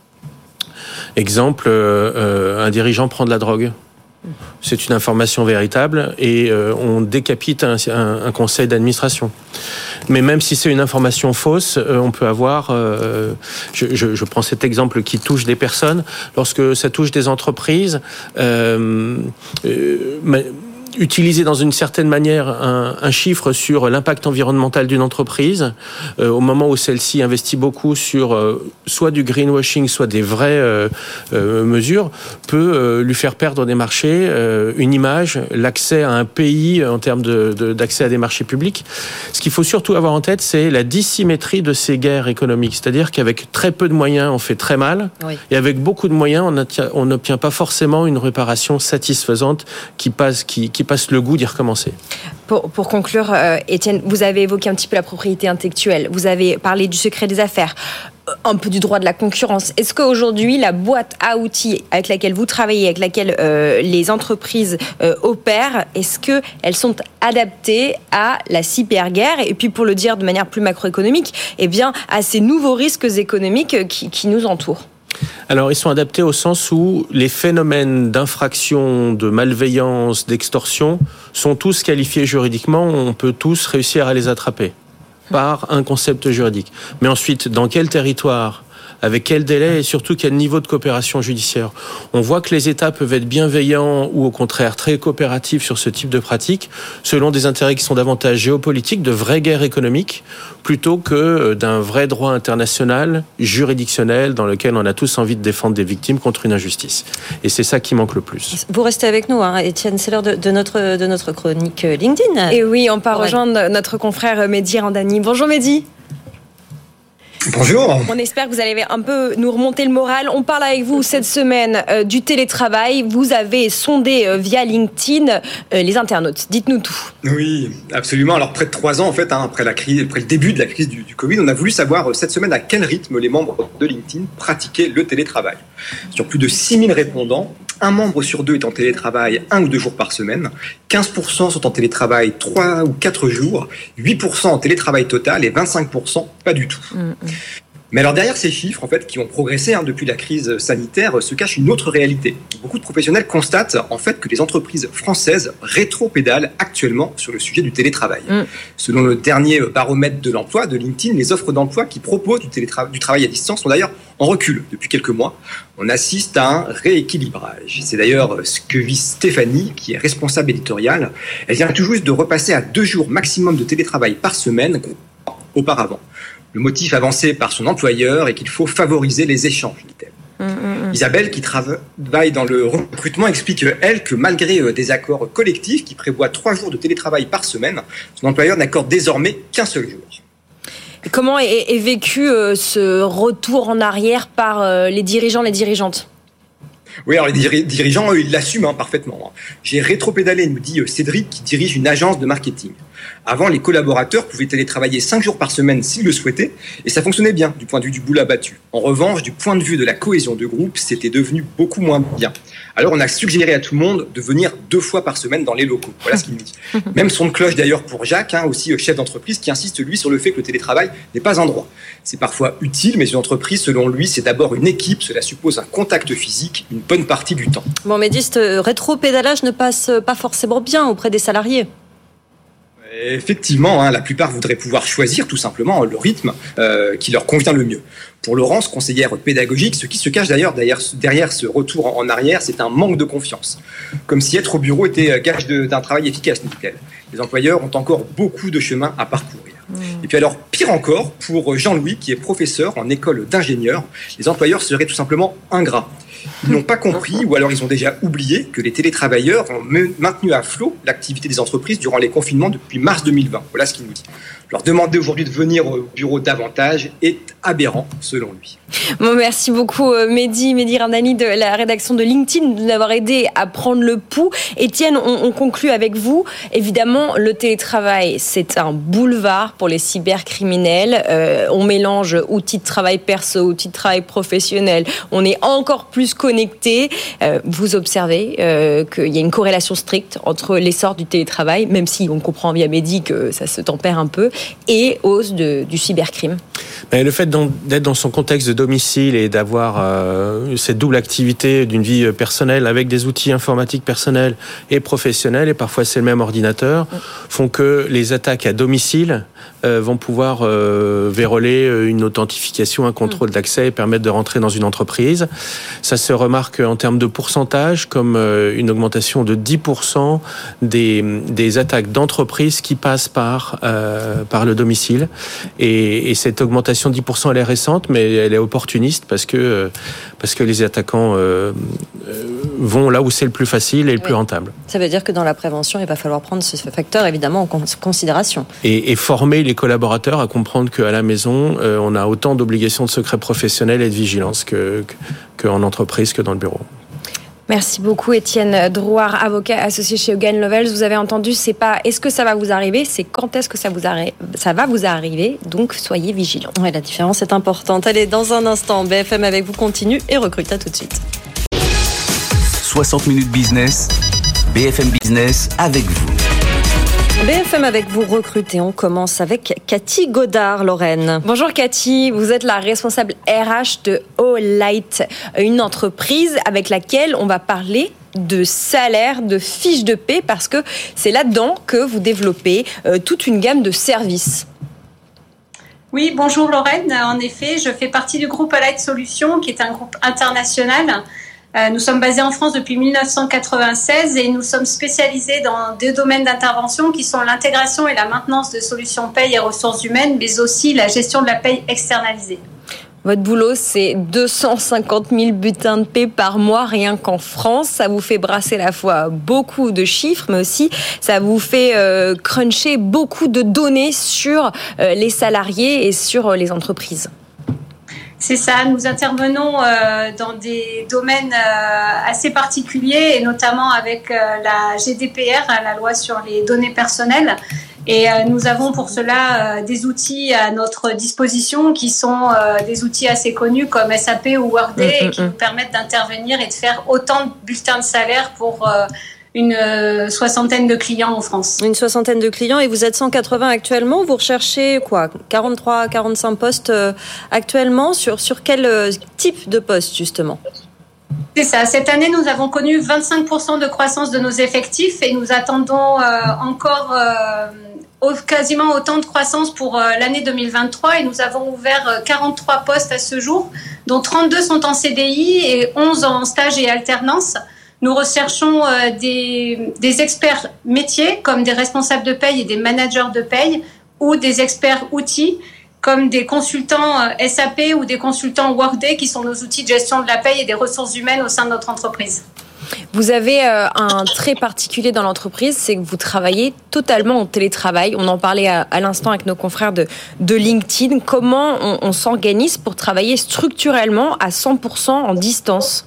un dirigeant prend de la drogue. C'est une information véritable et on décapite un conseil d'administration. Mais même si c'est une information fausse, on peut avoir... je prends cet exemple qui touche des personnes. Lorsque ça touche des entreprises... utiliser dans une certaine manière un chiffre sur l'impact environnemental d'une entreprise au moment où celle-ci investit beaucoup sur soit du greenwashing, soit des vraies mesures, peut lui faire perdre des marchés, une image, l'accès à un pays en termes d'accès à des marchés publics. Ce qu'il faut surtout avoir en tête, c'est la dissymétrie de ces guerres économiques. C'est-à-dire qu'avec très peu de moyens, on fait très mal, oui. Et avec beaucoup de moyens, on n'obtient pas forcément une réparation satisfaisante qui passe le goût d'y recommencer. Pour conclure, Étienne, vous avez évoqué un petit peu la propriété intellectuelle, vous avez parlé du secret des affaires, un peu du droit de la concurrence. Est-ce qu'aujourd'hui, la boîte à outils avec laquelle vous travaillez, avec laquelle les entreprises opèrent, est-ce qu'elles sont adaptées à la cyberguerre? Et puis, pour le dire de manière plus macroéconomique, eh bien, à ces nouveaux risques économiques qui nous entourent? Alors, ils sont adaptés au sens où les phénomènes d'infraction, de malveillance, d'extorsion sont tous qualifiés juridiquement. On peut tous réussir à les attraper par un concept juridique. Mais ensuite, dans quel territoire, avec quel délai et surtout quel niveau de coopération judiciaire? On voit que les États peuvent être bienveillants ou au contraire très coopératifs sur ce type de pratique selon des intérêts qui sont davantage géopolitiques, de vraies guerres économiques, plutôt que d'un vrai droit international, juridictionnel, dans lequel on a tous envie de défendre des victimes contre une injustice. Et c'est ça qui manque le plus. Vous restez avec nous, hein, Étienne, c'est l'heure de notre chronique LinkedIn. Et oui, on part rejoindre notre confrère Mehdi Randani. Bonjour Mehdi. Bonjour. On espère que vous allez un peu nous remonter le moral. On parle avec vous cette semaine du télétravail. Vous avez sondé via LinkedIn les internautes. Dites-nous tout. Oui, absolument. Alors près de 3 ans en fait, après le début de la crise du Covid, on a voulu savoir cette semaine à quel rythme les membres de LinkedIn pratiquaient le télétravail. Sur plus de 6000 répondants, un membre sur 2 est en télétravail 1 ou 2 jours par semaine, 15% sont en télétravail 3 ou 4 jours, 8% en télétravail total et 25% pas du tout. Mais alors derrière ces chiffres, en fait, qui ont progressé depuis la crise sanitaire, se cache une autre réalité. Beaucoup de professionnels constatent en fait que les entreprises françaises rétropédalent actuellement sur le sujet du télétravail. Selon le dernier baromètre de l'emploi de LinkedIn, les offres d'emploi qui proposent du travail à distance sont d'ailleurs en recul depuis quelques mois. On assiste à un rééquilibrage. C'est d'ailleurs ce que vit Stéphanie, qui est responsable éditoriale. Elle vient tout juste de repasser à 2 jours maximum de télétravail par semaine auparavant. Le motif avancé par son employeur est qu'il faut favoriser les échanges, dit-elle. Isabelle, qui travaille dans le recrutement, explique, elle, que malgré des accords collectifs qui prévoient 3 jours de télétravail par semaine, son employeur n'accorde désormais qu'un seul jour. Comment est vécu ce retour en arrière par les dirigeants, les dirigeantes ? Oui, alors les dirigeants, eux, ils l'assument parfaitement. J'ai rétropédalé, nous dit Cédric, qui dirige une agence de marketing. Avant, les collaborateurs pouvaient télétravailler 5 jours par semaine s'ils le souhaitaient, et ça fonctionnait bien du point de vue du boulot abattu. En revanche, du point de vue de la cohésion de groupe, c'était devenu beaucoup moins bien. Alors, on a suggéré à tout le monde de venir 2 fois par semaine dans les locaux. Voilà ce qu'il me dit. Même son de cloche d'ailleurs pour Jacques, aussi chef d'entreprise, qui insiste lui sur le fait que le télétravail n'est pas un droit. C'est parfois utile, mais une entreprise, selon lui, c'est d'abord une équipe. Cela suppose un contact physique une bonne partie du temps. Bon, mais dis, ce rétropédalage ne passe pas forcément bien auprès des salariés. Effectivement, la plupart voudraient pouvoir choisir tout simplement le rythme qui leur convient le mieux. Pour Laurence, conseillère pédagogique, ce qui se cache d'ailleurs derrière ce retour en arrière, c'est un manque de confiance. Comme si être au bureau était gage d'un travail efficace, nous dit-elle. Les employeurs ont encore beaucoup de chemin à parcourir. Et puis alors, pire encore, pour Jean-Louis, qui est professeur en école d'ingénieur, les employeurs seraient tout simplement ingrats. Ils n'ont pas compris, ou alors ils ont déjà oublié, que les télétravailleurs ont maintenu à flot l'activité des entreprises durant les confinements depuis mars 2020. Voilà ce qu'il nous dit. Leur demander aujourd'hui de venir au bureau davantage est aberrant, selon lui. Bon, merci beaucoup Mehdi Ramdani de la rédaction de LinkedIn de nous avoir aidé à prendre le pouls. Étienne, on conclut avec vous. Évidemment, le télétravail, c'est un boulevard pour les cybercriminels. On mélange outils de travail perso, outils de travail professionnel. On est encore plus connectés. Vous observez qu'il y a une corrélation stricte entre l'essor du télétravail, même si on comprend via Mehdi que ça se tempère un peu, et hausse du cybercrime. Mais le fait d'être dans son contexte de domicile et d'avoir cette double activité d'une vie personnelle avec des outils informatiques personnels et professionnels, et parfois c'est le même ordinateur, font que les attaques à domicile vont pouvoir verrouiller une authentification, un contrôle d'accès et permettre de rentrer dans une entreprise. Ça se remarque en termes de pourcentage comme une augmentation de 10% des attaques d'entreprises qui passent par le domicile. Et cette augmentation de 10%, elle est récente, mais elle est opportuniste parce que les attaquants vont là où c'est le plus facile et le plus rentable. Ça veut dire que dans la prévention, il va falloir prendre ce facteur évidemment en considération. Et former les collaborateurs à comprendre qu'à la maison, on a autant d'obligations de secret professionnel et de vigilance qu'en entreprise, que dans le bureau. Merci beaucoup Étienne Drouard, avocat associé chez Hogan Lovells. Vous avez entendu, c'est pas est-ce que ça va vous arriver, c'est quand est-ce que ça va vous arriver, donc soyez vigilants. Ouais, la différence est importante. Allez, dans un instant, BFM avec vous continue et recrute. À tout de suite. 60 minutes business, BFM Business avec vous. BFM avec vous recrutez. On commence avec Cathy Godard, Lorraine. Bonjour Cathy, vous êtes la responsable RH de Olight, une entreprise avec laquelle on va parler de salaire, de fiches de paie, parce que c'est là-dedans que vous développez toute une gamme de services. Oui, bonjour Lorraine. En effet, je fais partie du groupe Olight Solutions, qui est un groupe international. Nous sommes basés en France depuis 1996 et nous sommes spécialisés dans 2 domaines d'intervention qui sont l'intégration et la maintenance de solutions paye et ressources humaines, mais aussi la gestion de la paye externalisée. Votre boulot, c'est 250 000 bulletins de paie par mois, rien qu'en France. Ça vous fait brasser à la fois beaucoup de chiffres, mais aussi ça vous fait cruncher beaucoup de données sur les salariés et sur les entreprises. C'est ça, nous intervenons dans des domaines assez particuliers, et notamment avec la GDPR, la loi sur les données personnelles. Et nous avons pour cela des outils à notre disposition qui sont des outils assez connus comme SAP ou Workday et qui nous permettent d'intervenir et de faire autant de bulletins de salaire pour une soixantaine de clients en France. Une soixantaine de clients et vous êtes 180 actuellement. Vous recherchez quoi, 43, 45 postes actuellement sur quel type de poste justement? C'est ça. Cette année, nous avons connu 25% de croissance de nos effectifs et nous attendons encore quasiment autant de croissance pour l'année 2023 et nous avons ouvert 43 postes à ce jour, dont 32 sont en CDI et 11 en stage et alternance. Nous recherchons des experts métiers comme des responsables de paye et des managers de paye ou des experts outils comme des consultants SAP ou des consultants Workday qui sont nos outils de gestion de la paye et des ressources humaines au sein de notre entreprise. Vous avez un trait particulier dans l'entreprise, c'est que vous travaillez totalement en télétravail. On en parlait à l'instant avec nos confrères de LinkedIn. Comment on s'organise pour travailler structurellement à 100% en distance?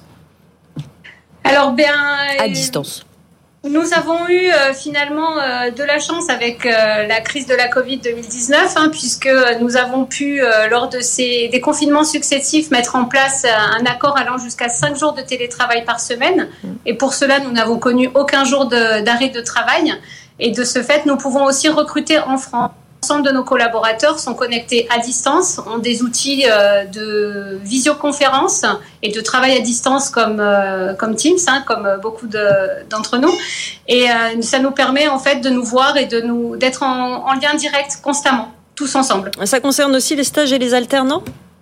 Alors, à distance. Nous avons eu finalement de la chance avec la crise de la Covid 2019, puisque nous avons pu, lors de des confinements successifs, mettre en place un accord allant jusqu'à 5 jours de télétravail par semaine. Et pour cela, nous n'avons connu aucun jour d'arrêt de travail. Et de ce fait, nous pouvons aussi recruter en France. L'ensemble de nos collaborateurs sont connectés à distance, ont des outils de visioconférence et de travail à distance comme Teams, comme beaucoup d'entre nous. Et ça nous permet en fait de nous voir et d'être en lien direct constamment, tous ensemble. Ça concerne aussi les stages et les alternants ?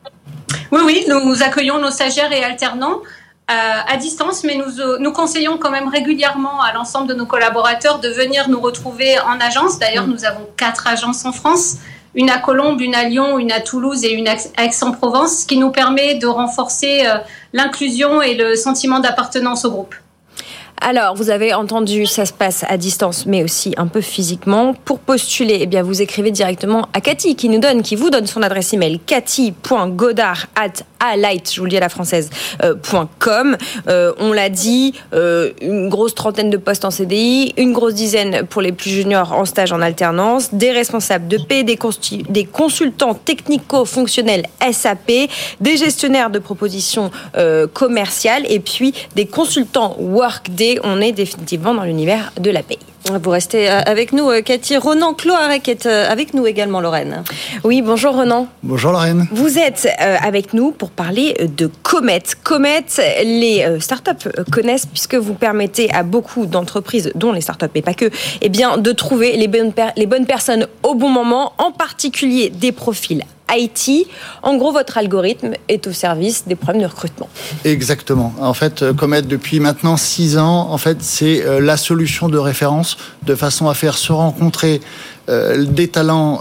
Oui, nous accueillons nos stagiaires et alternants à distance, mais nous conseillons quand même régulièrement à l'ensemble de nos collaborateurs de venir nous retrouver en agence. D'ailleurs, nous avons 4 agences en France, une à Colombes, une à Lyon, une à Toulouse et une à Aix-en-Provence, ce qui nous permet de renforcer l'inclusion et le sentiment d'appartenance au groupe. Alors, vous avez entendu, ça se passe à distance, mais aussi un peu physiquement. Pour postuler, eh bien, vous écrivez directement à Cathy, qui vous donne son adresse email, cathy.godard@alight, je vous le dis à la française, .com. On l'a dit, une grosse trentaine de postes en CDI, une grosse dizaine pour les plus juniors en stage en alternance, des responsables de paie, des consultants technico-fonctionnels SAP, des gestionnaires de propositions commerciales et puis des consultants Workday. On est définitivement dans l'univers de la paye. Vous restez avec nous, Cathy. Ronan Cloarec est avec nous également, Lorraine. Oui, bonjour Ronan. Bonjour Lorraine. Vous êtes avec nous pour parler de Comet. Comet, les startups connaissent puisque vous permettez à beaucoup d'entreprises, dont les startups mais pas que, eh bien, de trouver les bonnes personnes au bon moment, en particulier des profils IT. En gros, votre algorithme est au service des problèmes de recrutement. Exactement. En fait, Comet, depuis maintenant 6 ans, en fait, c'est la solution de référence de façon à faire se rencontrer des talents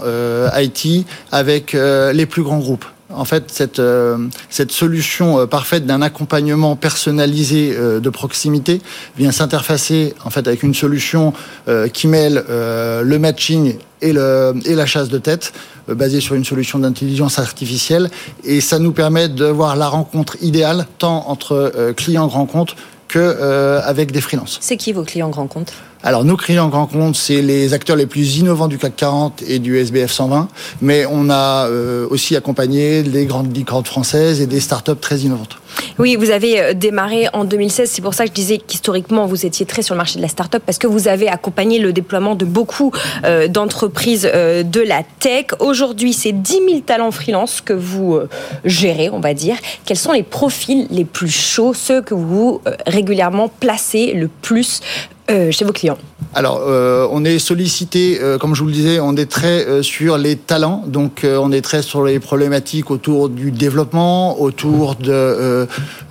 IT avec les plus grands groupes. En fait, cette solution parfaite d'un accompagnement personnalisé de proximité vient s'interfacer en fait avec une solution qui mêle le matching et la chasse de tête, basée sur une solution d'intelligence artificielle, et ça nous permet de voir la rencontre idéale tant entre clients grands comptes que avec des freelances. C'est qui vos clients grands comptes ? Alors, nos clients grands comptes, c'est les acteurs les plus innovants du CAC 40 et du SBF 120, mais on a aussi accompagné les grandes licornes françaises et des startups très innovantes. Oui, vous avez démarré en 2016, c'est pour ça que je disais qu'historiquement, vous étiez très sur le marché de la start-up, parce que vous avez accompagné le déploiement de beaucoup d'entreprises de la tech. Aujourd'hui, c'est 10 000 talents freelance que vous gérez, on va dire. Quels sont les profils les plus chauds, ceux que vous régulièrement placez le plus chez vos clients? Alors, on est sollicité, comme je vous le disais, on est très sur les talents, donc on est très sur les problématiques autour du développement, autour de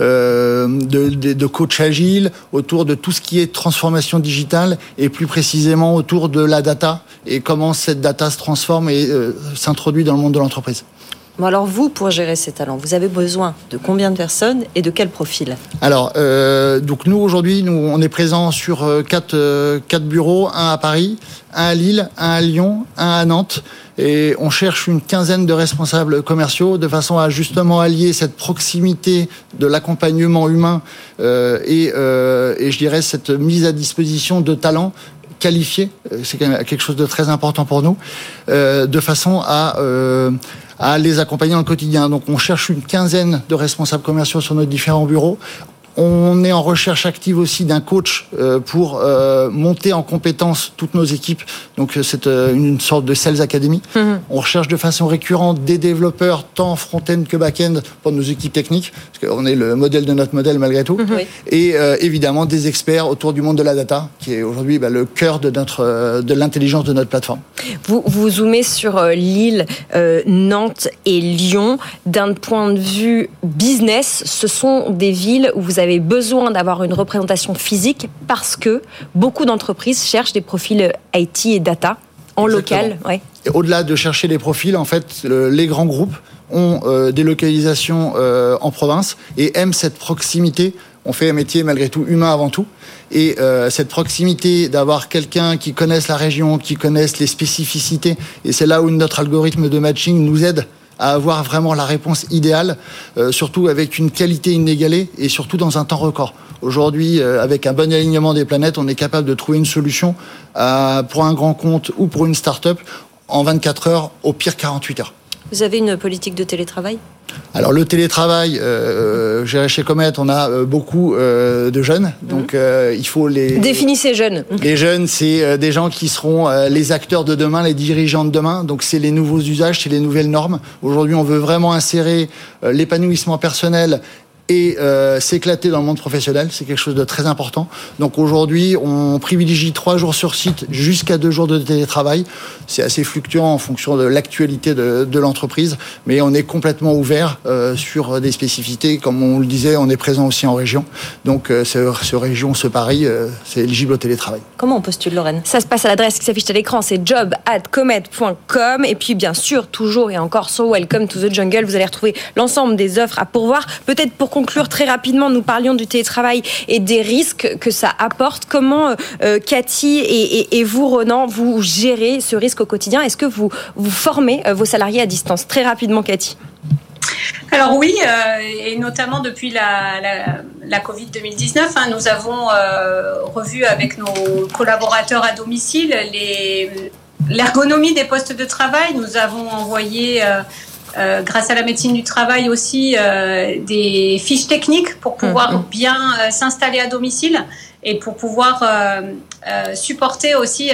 coach agile, autour de tout ce qui est transformation digitale et plus précisément autour de la data et comment cette data se transforme et s'introduit dans le monde de l'entreprise. Bon, alors vous, pour gérer ces talents, vous avez besoin de combien de personnes et de quel profil ? Alors, donc nous aujourd'hui, on est présents sur 4 bureaux, un à Paris, un à Lille, un à Lyon, un à Nantes, et on cherche une quinzaine de responsables commerciaux de façon à justement allier cette proximité de l'accompagnement humain et je dirais cette mise à disposition de talents qualifiés, c'est quelque chose de très important pour nous, de façon à les accompagner dans le quotidien. Donc on cherche une quinzaine de responsables commerciaux sur nos différents bureaux. On est en recherche active aussi d'un coach pour monter en compétence toutes nos équipes. Donc c'est une sorte de Sales Academy. On recherche de façon récurrente des développeurs, tant front-end que back-end, pour nos équipes techniques, parce qu'on est le modèle de notre modèle malgré tout. Et évidemment des experts autour du monde de la data, qui est aujourd'hui le cœur de l'intelligence de notre plateforme. Vous zoomez sur Lille, Nantes et Lyon. D'un point de vue business, ce sont des villes où vous avez besoin d'avoir une représentation physique parce que beaucoup d'entreprises cherchent des profils IT et data en local. Ouais. Et au-delà de chercher les profils, en fait, les grands groupes ont des localisations en province et aiment cette proximité. On fait un métier malgré tout humain avant tout. Et cette proximité d'avoir quelqu'un qui connaisse la région, qui connaisse les spécificités, et c'est là où notre algorithme de matching nous aide à avoir vraiment la réponse idéale, surtout avec une qualité inégalée et surtout dans un temps record. Aujourd'hui, avec un bon alignement des planètes, on est capable de trouver une solution pour un grand compte ou pour une start-up en 24 heures, au pire 48 heures. Vous avez une politique de télétravail ? Alors le télétravail, chez Comet, on a beaucoup de jeunes, donc il faut les... Définissez jeunes. Les jeunes, c'est des gens qui seront les acteurs de demain, les dirigeants de demain, donc c'est les nouveaux usages, c'est les nouvelles normes. Aujourd'hui, on veut vraiment insérer l'épanouissement personnel et s'éclater dans le monde professionnel, c'est quelque chose de très important. Donc aujourd'hui, on privilégie 3 jours sur site jusqu'à 2 jours de télétravail. C'est assez fluctuant en fonction de l'actualité de l'entreprise, mais on est complètement ouvert sur des spécificités. Comme on le disait, on est présent aussi en région. Donc ce région, ce pari, c'est éligible au télétravail. Comment on postule, Lorraine ? Ça se passe à l'adresse qui s'affiche à l'écran, c'est job@comet.com. Et puis bien sûr, toujours et encore sur Welcome to the Jungle, vous allez retrouver l'ensemble des offres à pourvoir. Peut-être pour conclure très rapidement, nous parlions du télétravail et des risques que ça apporte. Comment, Cathy et vous, Ronan, vous gérez ce risque au quotidien ? Est-ce que vous formez vos salariés à distance ? Très rapidement, Cathy. Alors oui, et notamment depuis la Covid 2019, nous avons revu avec nos collaborateurs à domicile l'ergonomie des postes de travail. Nous avons envoyé... grâce à la médecine du travail aussi, des fiches techniques pour pouvoir bien s'installer à domicile et pour pouvoir supporter aussi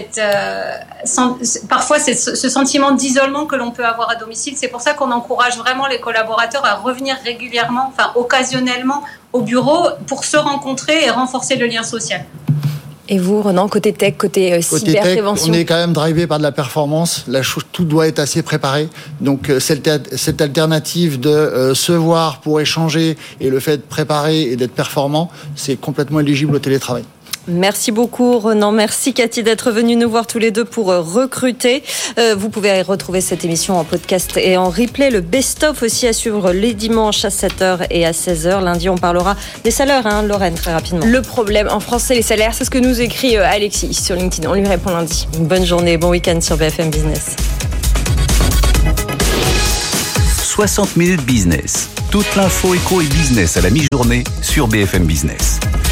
parfois ce sentiment d'isolement que l'on peut avoir à domicile. C'est pour ça qu'on encourage vraiment les collaborateurs à revenir régulièrement, occasionnellement au bureau pour se rencontrer et renforcer le lien social. Et vous, Ronan, côté tech, côté cyberprévention ? On est quand même drivé par de la performance. Tout doit être assez préparé. Donc cette alternative de se voir pour échanger et le fait de préparer et d'être performant, c'est complètement éligible au télétravail. Merci beaucoup, Ronan. Merci, Cathy, d'être venue nous voir tous les deux pour recruter. Vous pouvez retrouver cette émission en podcast et en replay. Le best-of aussi à suivre les dimanches à 7h et à 16h. Lundi, on parlera des salaires, Lorraine, très rapidement. Le problème en France, c'est les salaires. C'est ce que nous écrit Alexis sur LinkedIn. On lui répond lundi. Bonne journée, bon week-end sur BFM Business. 60 minutes business. Toute l'info éco et business à la mi-journée sur BFM Business.